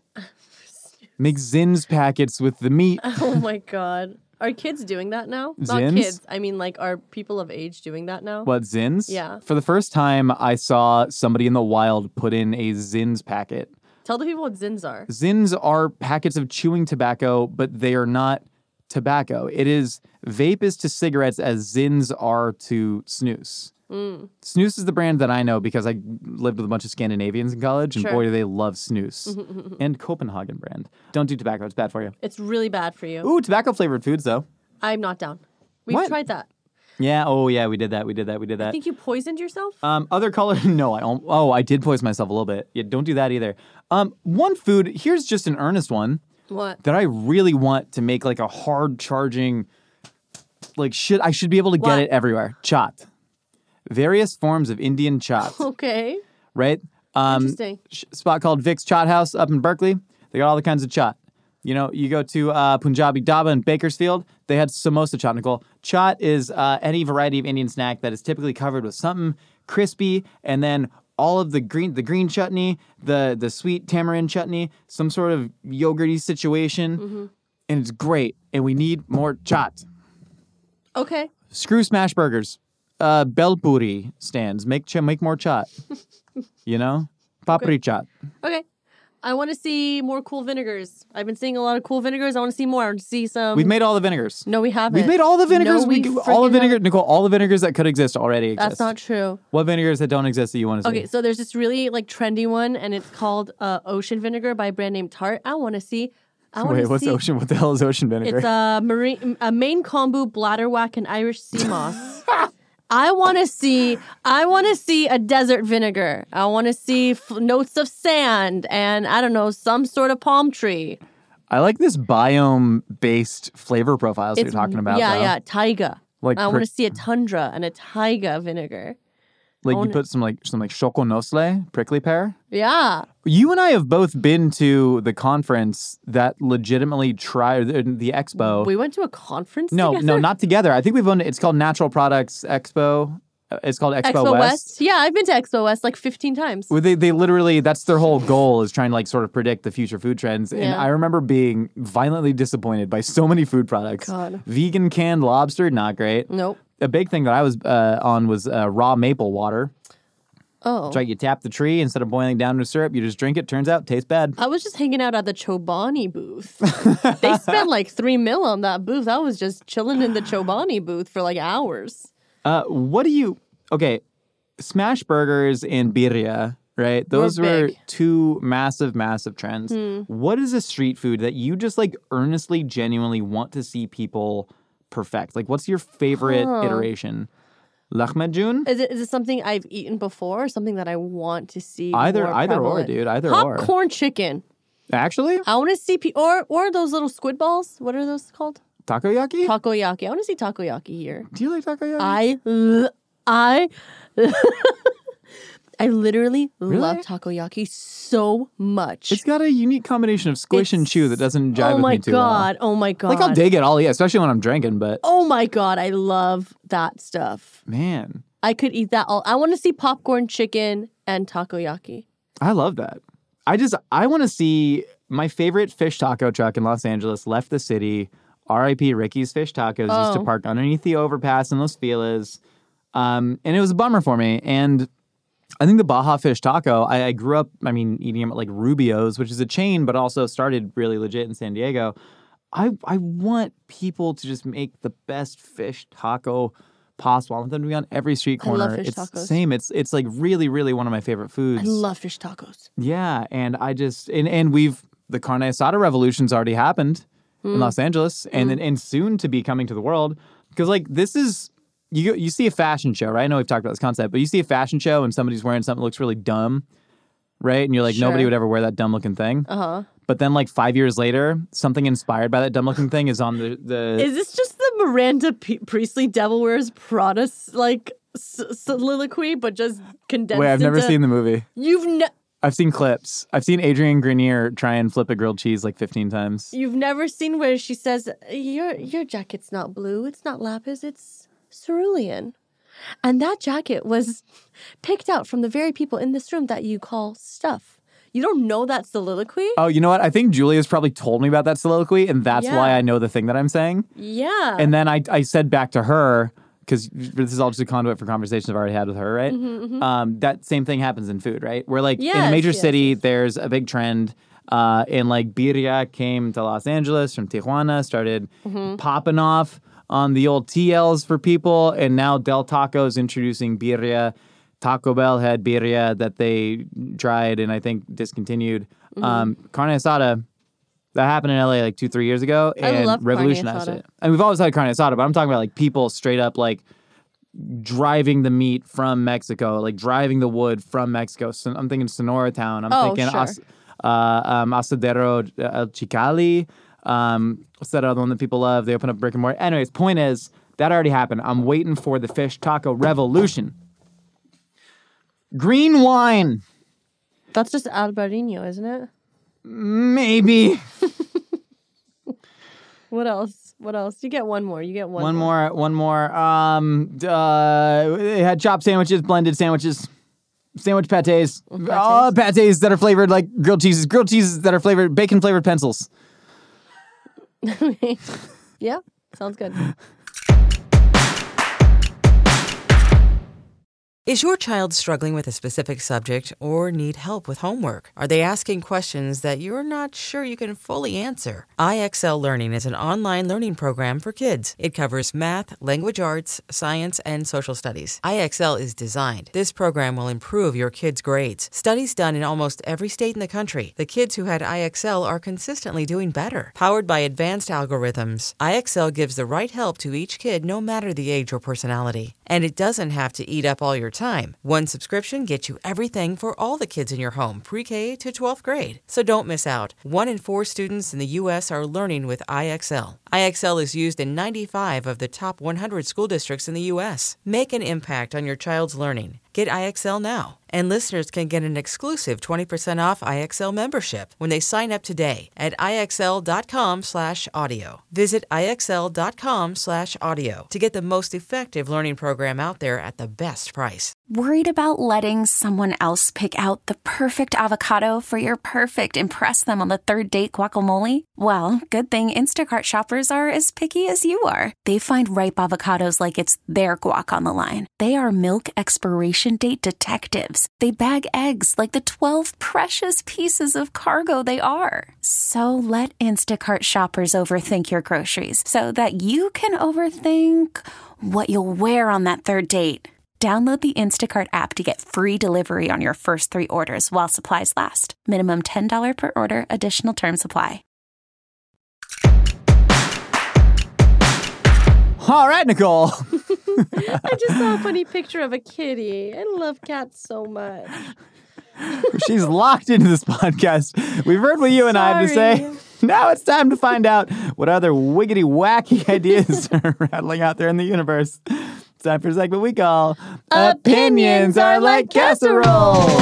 Make Zin's packets with the meat. Oh my God. Are kids doing that now? Not Zins? kids. I mean, like, are people of age doing that now? What, Zin's? Yeah. For the first time, I saw somebody in the wild put in a Zin's packet. Tell the people what Zins are. Zins are packets of chewing tobacco, but they are not tobacco. It is, vape is to cigarettes as Zins are to snus. Mm. Snus is the brand that I know because I lived with a bunch of Scandinavians in college, and Sure. boy, do they love snus. And Copenhagen brand. Don't do tobacco, it's bad for you. It's really bad for you. Ooh, tobacco flavored foods, though. I'm not down. We've What? tried that. Yeah, oh yeah, we did that, we did that, we did that. I think you poisoned yourself? Um, other color, no, I don't. Oh, I did poison myself a little bit. Yeah, don't do that either. Um, one food, here's just an earnest one What? that I really want to make like a hard charging, like should I should be able to get What? it everywhere. Chaat. Various forms of Indian chaat, Okay. right? Um, Interesting. sh- spot called Vic's Chaat House up in Berkeley. They got all the kinds of chaat. You know, you go to uh, Punjabi Dhaba in Bakersfield, they had samosa chaat, Nicole. Chaat is uh, any variety of Indian snack that is typically covered with something crispy, and then all of the green the green chutney, the the sweet tamarind chutney, some sort of yogurty situation, Mm-hmm. and it's great. And we need more chaat. Okay. Screw smash burgers, uh, belpuri stands. Make ch- make more chaat. You know, papri chaat. Okay. I want to see more cool vinegars. I've been seeing a lot of cool vinegars. I want to see more. I want to see some. We've made all the vinegars. No, we haven't. We've made all the vinegars. No, we we do- all the freaking vinegar, haven't. Nicole. All the vinegars that could exist already exist. That's not true. What vinegars that don't exist that you want to see? Okay, so there's this really like trendy one, and it's called uh, Ocean Vinegar by a brand named Tarte. I want to see. I want Wait, to what's see. ocean? What the hell is ocean vinegar? It's a marine, a Maine kombu, bladderwhack, and Irish sea moss. I want to see. I want to see a desert vinegar. I want to see f- notes of sand and I don't know some sort of palm tree. I like this biome-based flavor profiles that you're talking about. Yeah, though. yeah, taiga. Like I per- want to see a tundra and a taiga vinegar. Like I you wanna- put some like some like choconosle, prickly pear. Yeah. You and I have both been to the conference that legitimately tried the, the expo. We went to a conference. no, together? no, not together. I think we've owned. It's called Natural Products Expo. Uh, It's called Expo, Expo West. West. Yeah, I've been to Expo West like fifteen times. Well, They they literally that's their whole goal is trying to like sort of predict the future food trends. And Yeah. I remember being violently disappointed by so many food products. God. Vegan canned lobster, not great. Nope. A big thing that I was uh, on was uh, raw maple water. Oh. It's like you tap the tree instead of boiling down to syrup, you just drink it. Turns out, tastes bad. I was just hanging out at the Chobani booth. They spent like three mil on that booth. I was just chilling in the Chobani booth for like hours. Uh, what do you? Okay, smash burgers and birria, right? Those We're were big. two massive, massive trends. Hmm. What is a street food that you just like earnestly, genuinely want to see people perfect? Like, what's your favorite Huh. iteration? Lahmacun? Is it is it something I've eaten before or something that I want to see? Either, more either or, prevalent? dude. Either or. Popcorn chicken. Actually, I want to see pe- or or those little squid balls. What are those called? takoyaki. Takoyaki. I want to see takoyaki here. do you like takoyaki? I l- I I literally Really? love takoyaki so much. It's got a unique combination of squish and It's- chew that doesn't jive oh with my me too well. god! Oh my god! Like I'll dig it, I'll eat, especially when I'm drinking. But Oh my god! I love that stuff. man, I could eat that all. I want to see popcorn chicken and takoyaki. I love that. I just I want to see my favorite fish taco truck in Los Angeles left the city. R I P Ricky's Fish Tacos used to Oh. park underneath the overpass in Los Feliz, um, and it was a bummer for me. And I think the Baja Fish Taco. I, I grew up, I mean, eating them at like Rubio's, which is a chain, but also started really legit in San Diego. I I want people to just make the best fish taco possible. I want them to be on every street I corner. love fish it's tacos. same. It's it's like really really one of my favorite foods. I love fish tacos. Yeah, and I just and and we've the carne asada revolution's already happened Hmm. in Los Angeles, and then and soon to be coming to the world. Because like this is you you see a fashion show, right? I know we've talked about this concept, but you see a fashion show and somebody's wearing something that looks really dumb, right? And you're like, nobody Sure. would ever wear that dumb looking thing. Uh huh. But then like five years later, something inspired by that dumb looking thing is on the the. Is this just the Miranda P- Priestley Devil Wears Prada like s- soliloquy, but just condensed? Wait, I've never into- seen the movie. You've ne- I've seen clips. I've seen Adrienne Grenier try and flip a grilled cheese like fifteen times. You've never seen where she says, your your jacket's not blue, it's not lapis, it's cerulean. And that jacket was picked out from the very people in this room that you call stuff. You don't know that soliloquy? Oh, you know what? I think Julia's probably told me about that soliloquy, and that's Yeah. why I know the thing that I'm saying. Yeah. And then I, I said back to her, because this is all just a conduit for conversations I've already had with her, right? Mm-hmm, mm-hmm. Um, that same thing happens in food, right? Where like in a Yes, major yes, city, yes. there's a big trend. Uh, and like birria came to Los Angeles from Tijuana, started Mm-hmm. popping off on the old T Ls for people. And now Del Taco's introducing birria. Taco Bell had birria that they tried and I think discontinued. Mm-hmm. Um, carne asada, that happened in L A like two, three years ago I and love carne revolutionized asada. it. And we've always had carne asada, but I'm talking about like people straight up like driving the meat from Mexico, like driving the wood from Mexico. So I'm thinking Sonora Town. I'm Oh, thinking sure. As, uh, um, Asadero El Chicali. Um, what's that other one that people love? They open up brick and mortar. Anyways, point is, that already happened. I'm waiting for the fish taco revolution. Green wine. That's just Albarino, isn't it? Maybe. What else? What else? You get one more. You get one, One more, one more. Um, uh, they had chopped sandwiches, blended sandwiches, sandwich pâtés, Pâtés. oh, pâtés that are flavored like grilled cheeses, grilled cheeses that are flavored bacon flavored pencils. Yeah, sounds good. Is your child struggling with a specific subject or need help with homework? Are they asking questions that you're not sure you can fully answer? I X L Learning is an online learning program for kids. It covers math, language arts, science, and social studies. I X L is designed. This program will improve your kids' grades. Studies done in almost every state in the country. The kids who had I X L are consistently doing better. Powered by advanced algorithms, I X L gives the right help to each kid no matter the age or personality. And it doesn't have to eat up all your time. One subscription gets you everything for all the kids in your home, pre-K to twelfth grade. So don't miss out. One in four students in the U S are learning with I X L. I X L is used in ninety-five of the top one hundred school districts in the U S. Make an impact on your child's learning. Get I X L now. And listeners can get an exclusive twenty percent off I X L membership when they sign up today at IXL.com slash audio. Visit IXL.com slash audio to get the most effective learning program out there at the best price. Worried about letting someone else pick out the perfect avocado for your perfect impress them on the third date guacamole? Well, good thing Instacart shoppers are as picky as you are. They find ripe avocados like it's their guac on the line. They are milk expiration date detectives. They bag eggs like the twelve precious pieces of cargo they are. So let Instacart shoppers overthink your groceries so that you can overthink what you'll wear on that third date. Download the Instacart app to get free delivery on your first three orders while supplies last. Minimum ten dollars per order. Additional terms apply. All right, Nicole. I just saw a funny picture of a kitty. I love cats so much. She's locked into this podcast. We've heard what you and I have to say. Sorry. Now it's time to find out what other wiggity wacky ideas are rattling out there in the universe. It's time for a segment we call Opinions Are Like Casseroles.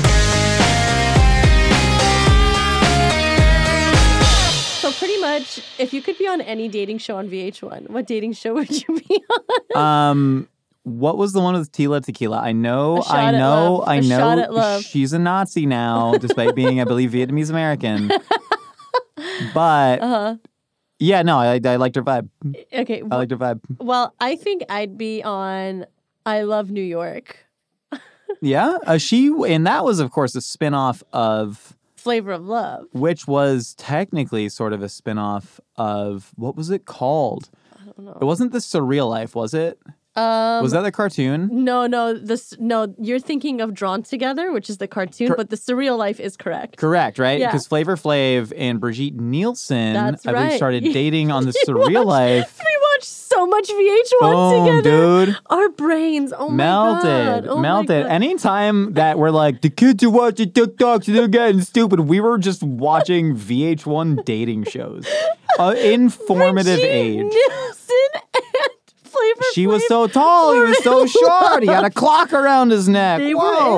So pretty much, if you could be on any dating show on V H one, what dating show would you be on? Um, what was the one with Tila Tequila? I know, A Shot I at know, Love. I A know. Shot at Love. She's a Nazi now, despite being, I believe, Vietnamese American. But Uh-huh. yeah, no, I, I liked her vibe. Okay. I liked her vibe. Well, I think I'd be on I Love New York. Yeah, uh, she, and that was, of course, a spinoff of. Flavor of Love. Which was technically sort of a spin-off of, what was it called? I don't know. It wasn't The Surreal Life, was it? Um, Was that the cartoon? No, no, this no. You're thinking of Drawn Together, which is the cartoon, Cor- but The Surreal Life is correct. Correct, right? Yeah. Because Flavor Flav and Brigitte Nielsen, That's I believe, right. started dating on The We Surreal watched- Life. We watched so much V H one Boom, together. dude. Our brains, oh melted, my god, oh my melted. God. Anytime that we're like, the kids are watching TikToks, they're getting stupid, we were just watching V H one dating shows. Uh, informative Brigitte age. Nielsen and Flavor She was Flav so tall, he was so short, he had a clock around his neck. They Whoa. were in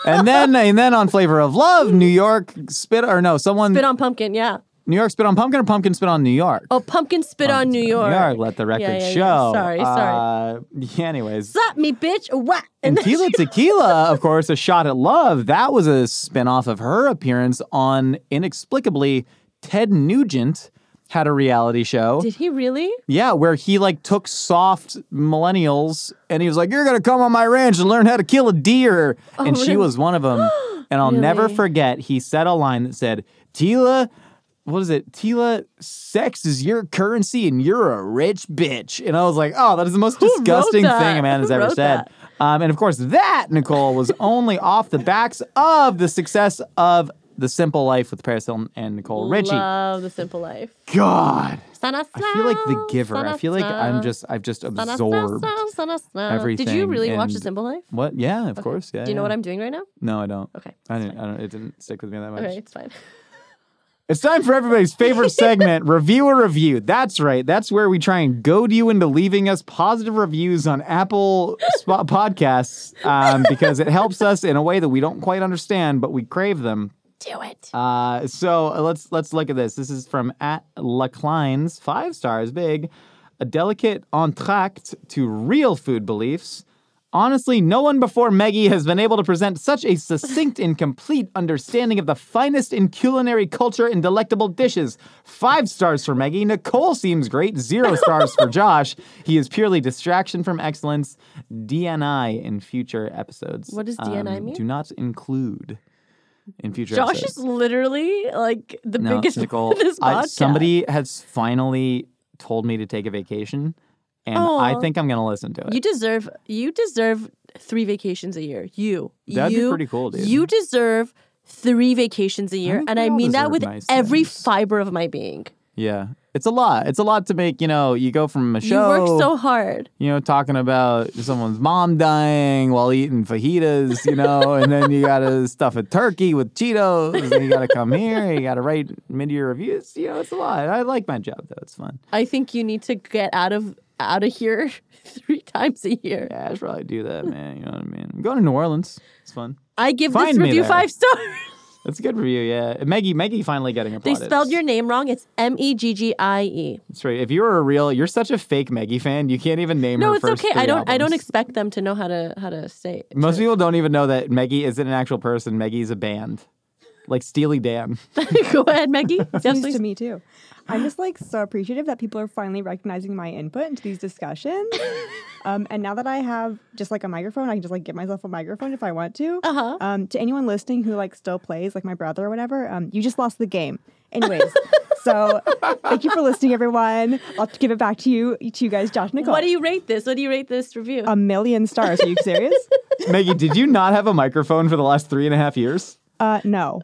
and then and then on Flavor of Love, New York spit or no, someone Spit on pumpkin, yeah. New York spit on pumpkin or pumpkin spit on New York? Oh, pumpkin spit on New York. New York, let the record Yeah, yeah, yeah. show. Sorry, sorry. Uh, yeah, anyways. Slap me, bitch. What? And Tila Tequila, of course, A Shot at Love, that was a spinoff of her appearance on, inexplicably, Ted Nugent had a reality show. Did he really? Yeah, where he like took soft millennials and he was like, you're going to come on my ranch and learn how to kill a deer. Oh, and she really? was one of them. And I'll never Really? forget, he said a line that said, Tila, what is it? Tila, sex is your currency and you're a rich bitch. And I was like, oh, that is the most Who wrote disgusting that? thing a man has Who ever wrote said. that? Um, and of course, that, Nicole, was only off the backs of the success of The Simple Life with Paris Hilton and Nicole Richie. Love The Simple Life. God. Sana I feel like The Giver. I feel like I'm just, I've just absorbed everything. Did you really watch and- The Simple Life? What? Yeah, of course. Yeah. Do you know yeah. what I'm doing right now? No, I don't. Okay. I didn't. I don't. It didn't stick with me that much. Okay, it's fine. It's time for everybody's favorite segment, Review a Review. That's right. That's where we try and goad you into leaving us positive reviews on Apple Sp- Podcasts um, because it helps us in a way that we don't quite understand, but we crave them. Do it. Uh, so let's let's look at this. This is from at Laclines, five stars, big. A delicate entr'acte to real food beliefs. Honestly, no one before Maggie has been able to present such a succinct and complete understanding of the finest in culinary culture and delectable dishes. Five stars for Maggie. Nicole seems great. Zero stars for Josh. He is purely distraction from excellence. D N I in future episodes. What does D N I Um, mean? Do not include in future Josh episodes. is literally like the No, biggest Nicole, part of this I, podcast. somebody has finally told me to take a vacation, and I Aw. think I'm going to listen to it. You deserve you deserve three vacations a year. You. That'd be you, pretty cool, dude. You deserve three vacations a year. think And we I all mean that deserve with nice every things. fiber of my being. Yeah. It's a lot. It's a lot to make, you know, you go from a You show, work so hard. you know, talking about someone's mom dying while eating fajitas, you know, and then you got to stuff a turkey with Cheetos, and you got to come here, you got to write mid-year reviews. You know, it's a lot. I like my job, though. It's fun. I think you need to get out of out of here three times a year. Yeah, I should probably do that, man. You know what I mean? I'm going to New Orleans. It's fun. I give Find this me review there. five stars. It's a good review, yeah. Maggie, Maggie finally getting They applauded. spelled your name wrong. It's M E G G I E. That's right. If you were a real, you're such a fake Maggie fan. You can't even name No, her it's first okay. three I don't. I don't albums. expect them to know how to how to say it. Most people don't even know that Maggie isn't an actual person. Maggie's a band, like Steely Dan. Go ahead, Maggie. It's Yes, news please. to me too. I'm just like so appreciative that people are finally recognizing my input into these discussions. um, and now that I have just like a microphone, I can just like get myself a microphone if I want to. Uh-huh. Um, to anyone listening who like still plays, like my brother or whatever, um, you just lost the game. Anyways, so thank you for listening, everyone. I'll give it back to you, to you guys, Josh and Nicole. What do you rate this? What do you rate this review? A million stars. Are you serious? Maggie, did you not have a microphone for the last three and a half years? Uh, no.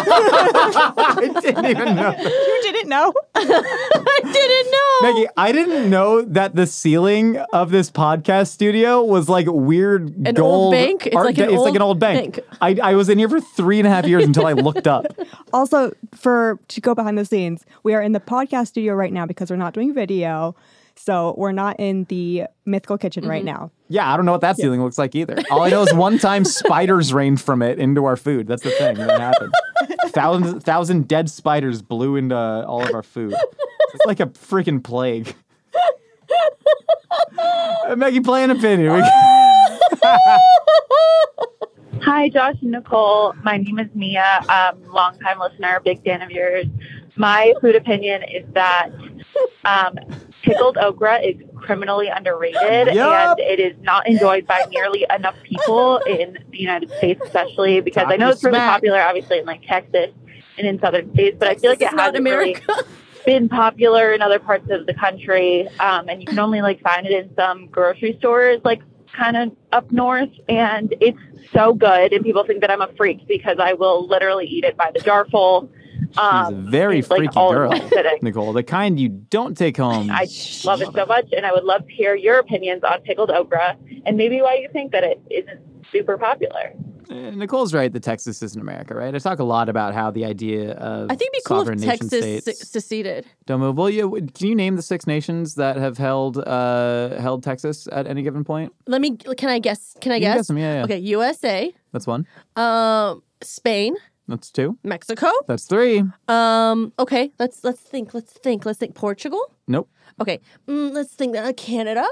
I didn't even know. You didn't know? I didn't know. Maggie, I didn't know that the ceiling of this podcast studio was like weird An gold. old bank? It's art- like an it's like old an old bank. bank. I, I was in here for three and a half years until I looked up. Also, for to go behind the scenes, we are in the podcast studio right now because we're not doing video. So we're not in the mythical kitchen right now. Yeah, I don't know what that ceiling looks like either. All I know is one time spiders rained from it into our food. That's the thing that happened. Thousand, thousand dead spiders blew into all of our food. It's like a freaking plague. Uh, Maggie, play an opinion. We- Hi, Josh and Nicole. My name is Mia. Um, longtime listener, big fan of yours. My food opinion is that um, pickled okra is criminally underrated, Yup. and it is not enjoyed by nearly enough people in the United States, especially because Talk I know your it's really smack. popular, obviously, in like Texas and in southern states, but I feel like it It's not hasn't really America. been popular in other parts of the country, um, and you can only like find it in some grocery stores, like kind of up north, and it's so good. And people think that I'm a freak because I will literally eat it by the jarful. She's Um, a very it's, like, freaky all in girl, one sitting. Nicole. The kind you don't take home. I love it so much, and I would love to hear your opinions on pickled okra and maybe why you think that it isn't super popular. Uh, Nicole's right. The Texas isn't America, right? I talk a lot about how the idea of I think it'd be cool sovereign if nation Texas se- states seceded. don't move. Well, you, can you name the six nations that have held uh, held Texas at any given point? Let me. Can I guess? Can I You can guess? guess them, yeah, yeah. Okay. U S A, That's one. Um, Spain, That's two. Mexico. That's three. Um, okay, let's let's think. Let's think. Let's think. Portugal. Nope. Okay, mm, let's think. Uh, Canada.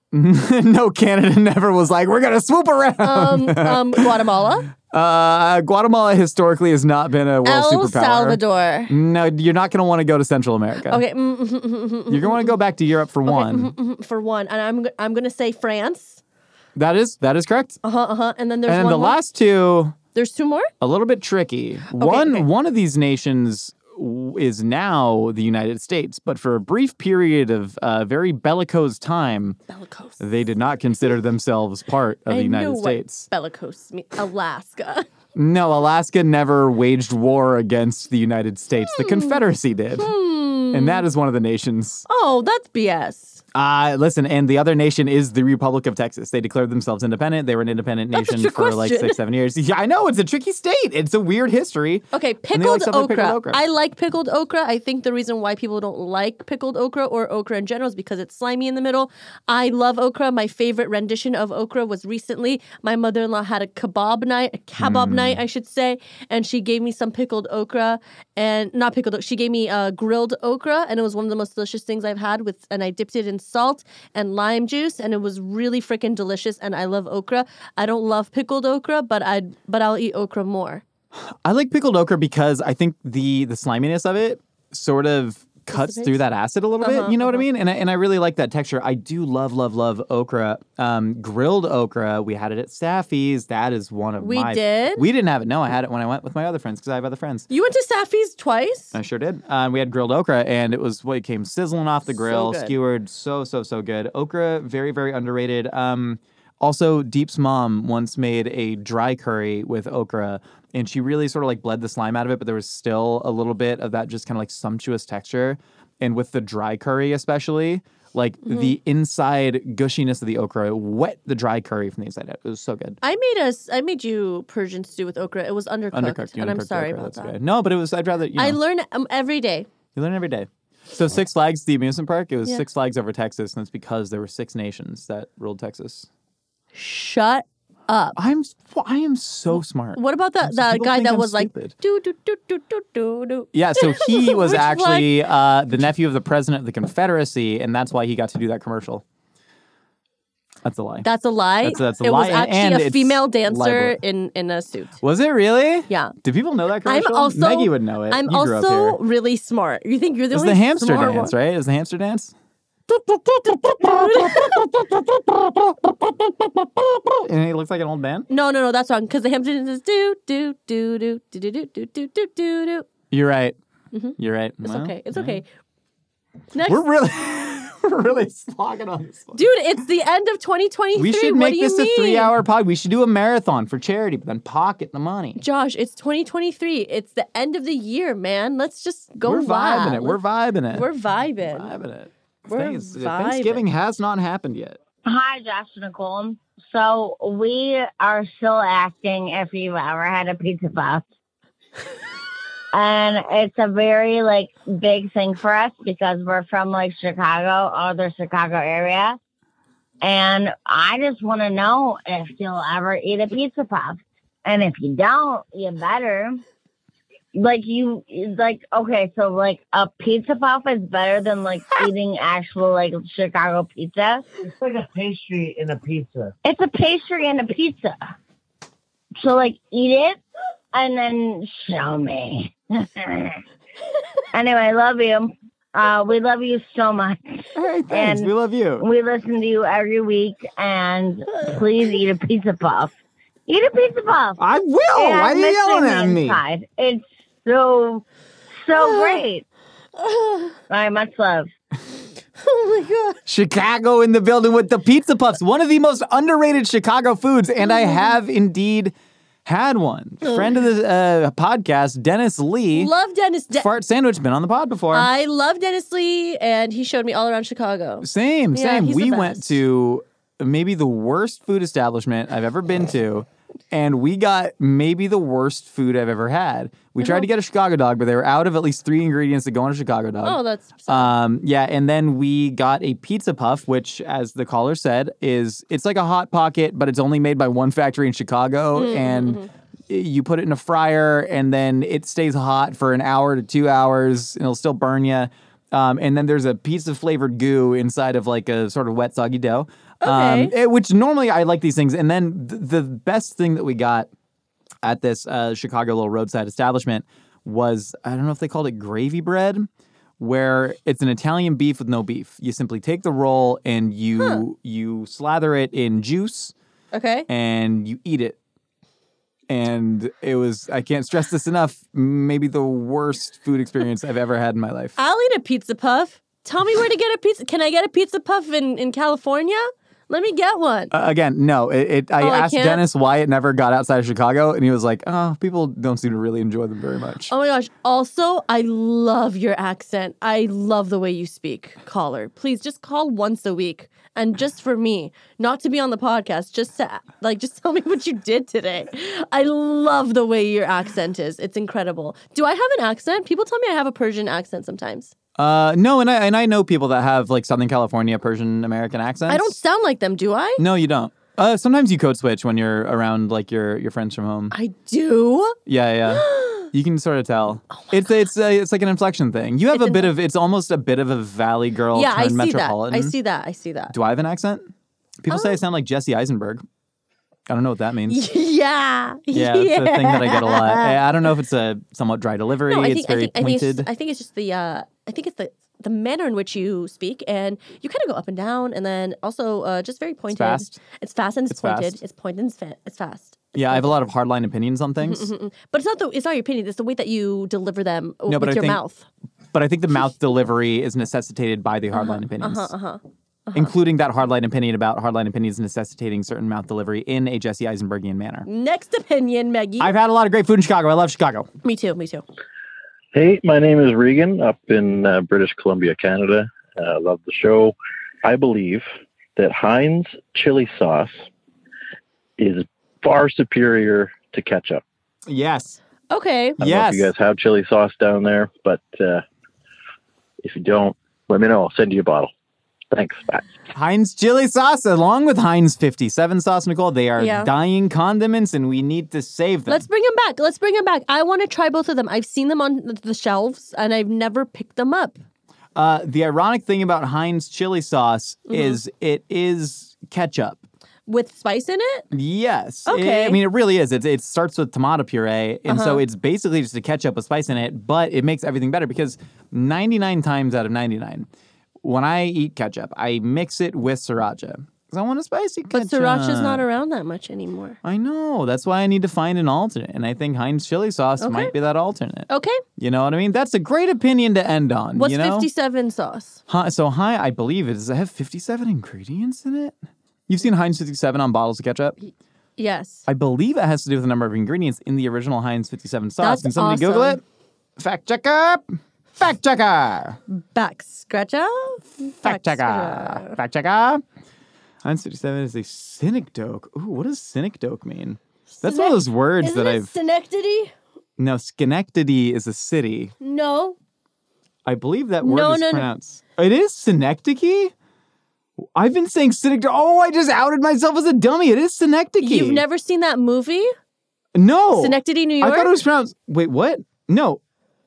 No, Canada never was like, we're going to swoop around. Um, um, Guatemala. uh, Guatemala historically has not been a world El superpower. Salvador. No, you're not going to want to go to Central America. Okay. mm, mm, mm, mm, mm, You're going to want to go back to Europe for one. mm, mm, for one, and I'm I'm gonna say France. That is that is correct. Uh huh. Uh huh. And then there's And then one the more. last two, There's two more. a little bit tricky. one okay. one of these nations w- is now the United States, but for a brief period of uh, very bellicose time, Bellicose. they did not consider themselves part of I the United knew States. What bellicose means. Alaska. No, Alaska never waged war against the United States. The Confederacy did. And that is one of the nations. Oh, that's B S. Uh, listen, and the other nation is the Republic of Texas. They declared themselves independent. They were an independent That's a nation trick for like question. six, seven years. Yeah, I know. It's a tricky state. It's a weird history. Okay, And they pickled, like stuff like okra. pickled okra. I like pickled okra. I think the reason why people don't like pickled okra or okra in general is because it's slimy in the middle. I love okra. My favorite rendition of okra was recently. My mother-in-law had a kebab night, a kebab Hmm. night, I should say, and she gave me some pickled okra and not pickled. o- She gave me uh, grilled okra, and it was one of the most delicious things I've had. With and I dipped it in salt and lime juice, and it was really freaking delicious. And I love okra. I don't love pickled okra, but I but I'll eat okra more. I like pickled okra because I think the the sliminess of it sort of cuts through that acid a little Uh-huh, bit. You know what I mean? And I, and I really like that texture. I do love, love, love okra. Um, grilled okra. We had it at Staffy's. That is one of We my... did? We didn't have it. No, I had it when I went with my other friends because I have other friends. You went to Safi's twice? I sure did. Uh, we had grilled okra, and it was what it came sizzling off the grill, good. skewered, so so so good. Okra, very very underrated. Um, also, Deep's mom once made a dry curry with okra, and she really sort of like bled the slime out of it, but there was still a little bit of that just kind of like sumptuous texture. And with the dry curry, especially, like Mm-hmm. the inside gushiness of the okra wet the dry curry from the inside out. It was so good. I made us. I made you Persian stew with okra. It was undercooked, Undercooked, you and I'm undercooked sorry okra, about that's that. good. No, but it was. I'd rather. You know, I learn um, every day. You learn every day. So Six Flags, the amusement park, it was Yeah. Six Flags over Texas, and it's because there were six nations that ruled Texas. Shut up. I'm I am so smart. What about that So that people guy think that I'm was stupid. like do do do do do do do? Yeah, so he was Which actually uh, the nephew of the president of the Confederacy, and that's why he got to do that commercial. That's a lie. That's a lie. That's- that's a it lie, was and- actually and a it's female dancer libel. in in a suit. Was it really? Yeah. Do people know that I'm commercial? also Maggie would know it. I'm You grew up also here. really smart. You think you're the It's only the hamster smart dance, one. right? Is the hamster dance? And he looks like an old man. No, no, no, that's wrong. Because the hamster dance is do do do do do do do do do do do do. You're right. You're right. It's Well, okay. It's yeah. okay. Next, We're really, we're really slogging on this one. dude, it's the end of twenty twenty-three. We should what make do you this mean? a three-hour pod. We should do a marathon for charity, but then pocket the money. Josh, it's twenty twenty-three. It's the end of the year, man. Let's just go We're wild. vibing it. We're vibing it. We're vibing. vibing it. We're Thanks- vibing. Thanksgiving has not happened yet. Hi, Josh and Nicole. So we are still asking if you've ever had a pizza puff. And it's a very, like, big thing for us because we're from, like, Chicago or the Chicago area. And I just want to know if you'll ever eat a pizza puff. And if you don't, you better. Like, you, like, okay, so, like, a pizza puff is better than, like, eating actual, like, Chicago pizza. It's like a pastry in a pizza. It's a pastry and a pizza. So, like, eat it and then show me. Anyway, I love you. Uh, we love you so much. All right, thanks. And we love you. We listen to you every week, and please eat a pizza puff. Eat a pizza puff. I will. And Why are you missing yelling the at me? inside. It's so, so great. All right, much love. Oh my god. Chicago in the building with the pizza puffs, one of the most underrated Chicago foods, and I have indeed had one. Friend of the uh, podcast, Dennis Lee. Love Dennis. De- Fart Sandwich, been on the pod before. I love Dennis Lee, and he showed me all around Chicago. Same, Yeah, same. he's We the went best. to maybe the worst food establishment I've ever been to. And we got maybe the worst food I've ever had. We tried to get a Chicago dog, but they were out of at least three ingredients to go on a Chicago dog. Oh, that's sad. Um, yeah, and then we got a pizza puff, which, as the caller said, is it's like a Hot Pocket, but it's only made by one factory in Chicago, Mm-hmm. and you put it in a fryer, and then it stays hot for an hour to two hours, and it'll still burn you. Um, and then there's a pizza flavored goo inside of like a sort of wet, soggy dough. Okay. Um, it- which normally I like these things. And then th- the best thing that we got at this uh, Chicago little roadside establishment was, I don't know if they called it gravy bread, where it's an Italian beef with no beef. You simply take the roll and you Huh. you slather it in juice Okay. and you eat it. And it was, I can't stress this enough, maybe the worst food experience I've ever had in my life. I'll eat a pizza puff. Tell me where to get a pizza. Can I get a pizza puff in, in California? Let me get one. Uh, again, no. It, it, I Oh, I asked can't? Dennis why it never got outside of Chicago, and he was like, "Oh, people don't seem to really enjoy them very much." Oh my gosh. Also, I love your accent. I love the way you speak, caller. Please just call once a week. And just for me, not to be on the podcast, just to like just tell me what you did today. I love the way your accent is. It's incredible. Do I have an accent? People tell me I have a Persian accent sometimes. Uh, no, and I and I know people that have like Southern California Persian American accents. I don't sound like them, do I? No, you don't. Uh, sometimes you code switch when you're around like your your friends from home. I do. Yeah, yeah. You can sort of tell. it's it's uh, it's like an inflection thing. You have It's a an- bit of it's almost a bit of a Valley girl yeah, I turned see metropolitan. that. I see that. I see that. Do I have an accent? People say I sound like Jesse Eisenberg. I don't know what that means. Yeah. Yeah, it's a thing that I get a lot. I I don't know if it's a somewhat dry delivery. No, I it's think, I very think, I think it's pointed. just, I think it's just the uh, I think it's the the manner in which you speak, and you kind of go up and down, and then also uh, just very pointed. fast. It's fast and it's, It's pointed. fast. It's pointed and it's, fa- it's fast. It's Yeah, I have a pointed. lot of hardline opinions on things. Mm-mm. But it's not the it's not your opinion. It's the way that you deliver them No, with but I your think- mouth. But I think the mouth delivery is necessitated by the hardline opinions. Uh huh. Including that hardline opinion about hardline opinions necessitating certain mouth delivery in a Jesse Eisenbergian manner. Next opinion, Maggie. I've had a lot of great food in Chicago. I love Chicago. me too. Me too. Hey, my name is Regan up in uh, British Columbia, Canada. I uh, love the show. I believe that Heinz chili sauce is far superior to ketchup. Yes. Okay. I don't know Yes. if you guys have chili sauce down there, but uh, if you don't, let me know. I'll send you a bottle. Thanks. Bye. Heinz chili sauce, along with Heinz fifty-seven sauce, Nicole, they are Yeah. dying condiments, and we need to save them. Let's bring them back. Let's bring them back. I want to try both of them. I've seen them on the shelves, and I've never picked them up. Uh, the ironic thing about Heinz chili sauce Mm-hmm. is it is ketchup. With spice in it? Yes. Okay. I- I mean, it really is. It, it starts with tomato puree, and so Uh-huh. it's basically just a ketchup with spice in it, but it makes everything better because ninety-nine times out of ninety-nine, when I eat ketchup, I mix it with sriracha. Because I want a spicy But ketchup. sriracha's not around that much anymore. I know. That's why I need to find an alternate. And I think Heinz chili sauce Okay. might be that alternate. Okay. You know what I mean? That's a great opinion to end on. What's you know? fifty-seven sauce? Hi, so hi, I believe it. Does it have fifty-seven ingredients in it? You've seen Heinz fifty-seven on bottles of ketchup? Yes. I believe it has to do with the number of ingredients in the original Heinz fifty-seven sauce. That's Can somebody Google it? awesome. Fact checker! Fact checker! Back scratcher? Fact checker! Fact checker! Heinz fifty-seven is a synecdoche. Ooh, what does synecdoche mean? That's one of those words Isn't that it I've... Schenectady? No, Schenectady is a city. No. I believe that word No, is no, no. pronounced. It is Synecdoche? I've been saying Synecdoche. Oh, I just outed myself as a dummy. It is Synecdoche. You've never seen that movie? No. Schenectady, New I York? thought it was pronounced. Wait, what? No.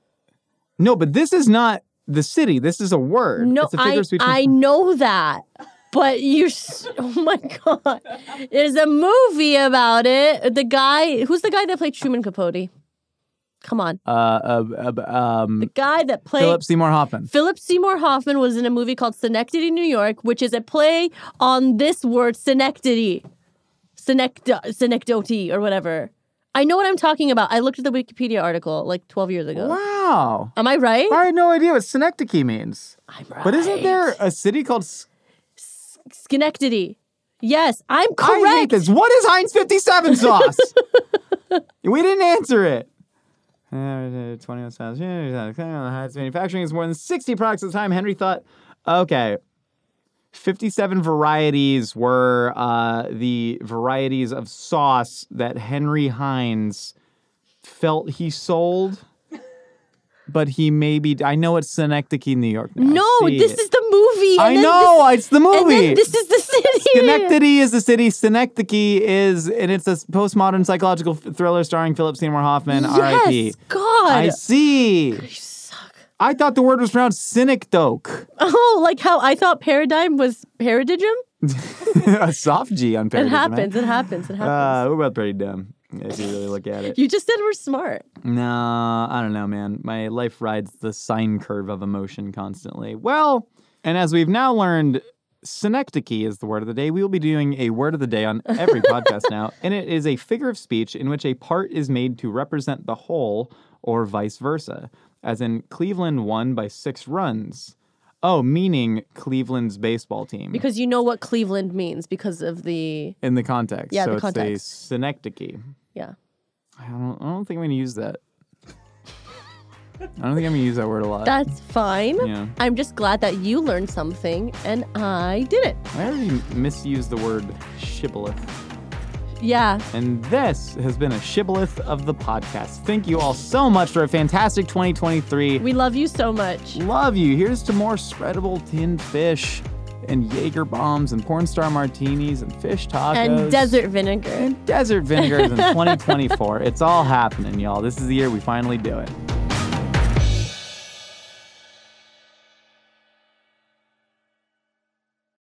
No, but this is not the city. This is a word. No, it's a figure I, of speech. I know that. But you're, s- oh my God. There's a movie about it. The guy, who's the guy that played Truman Capote? Come on. Uh, uh, uh, um, The guy that played Philip Seymour Hoffman. Philip Seymour Hoffman was in a movie called Schenectady, New York, which is a play on this word, Schenectady. Senecdo- Senecdote or whatever. I know what I'm talking about. I looked at the Wikipedia article like twelve years ago. Wow. Am I right? I had no idea what Synecdoche means. I'm right. But isn't there a city called... S- Schenectady. Yes, I'm correct. I hate this. What is Heinz fifty-seven sauce? We didn't answer it. Uh, twenty-one thousand. Heinz manufacturing is more than sixty products at the time. Henry thought, okay, fifty-seven varieties were uh, the varieties of sauce that Henry Heinz felt he sold, but he maybe... I know it's Synecdoche, New York. Now. No, this it. is the movie. I know, this, it's the movie. And then this is the city. Schenectady is the city. Synecdoche is, and it's a postmodern psychological thriller starring Philip Seymour Hoffman, Yes, R I P God. I see. You suck. I thought the word was pronounced Synecdoche. Oh, like how I thought paradigm was paradigm? A soft G on It paradigm. happens, it happens, it happens. Uh, we're both pretty dumb if you really look at it. You just said we're smart. No, I don't know, man. My life rides the sine curve of emotion constantly. Well, and as we've now learned, Synecdoche is the word of the day. We will be doing a word of the day on every podcast now, and it is a figure of speech in which a part is made to represent the whole or vice versa. As in, Cleveland won by six runs. Oh, meaning Cleveland's baseball team. Because you know what Cleveland means because of the... In the context. Yeah, so the it's context. a Synecdoche. Yeah. I don't, I don't think I'm going to use that. I don't think I'm going to use that word a lot. That's fine. Yeah. I'm just glad that you learned something and I didn't. I already misused the word shibboleth. Yeah. And this has been a shibboleth of the podcast. Thank you all so much for a fantastic twenty twenty-three. We love you so much. Love you. Here's to more spreadable tinned fish and Jaeger bombs and porn star martinis and fish tacos. And desert vinegar. And desert vinegars in twenty twenty-four. It's all happening, y'all. This is the year we finally do it.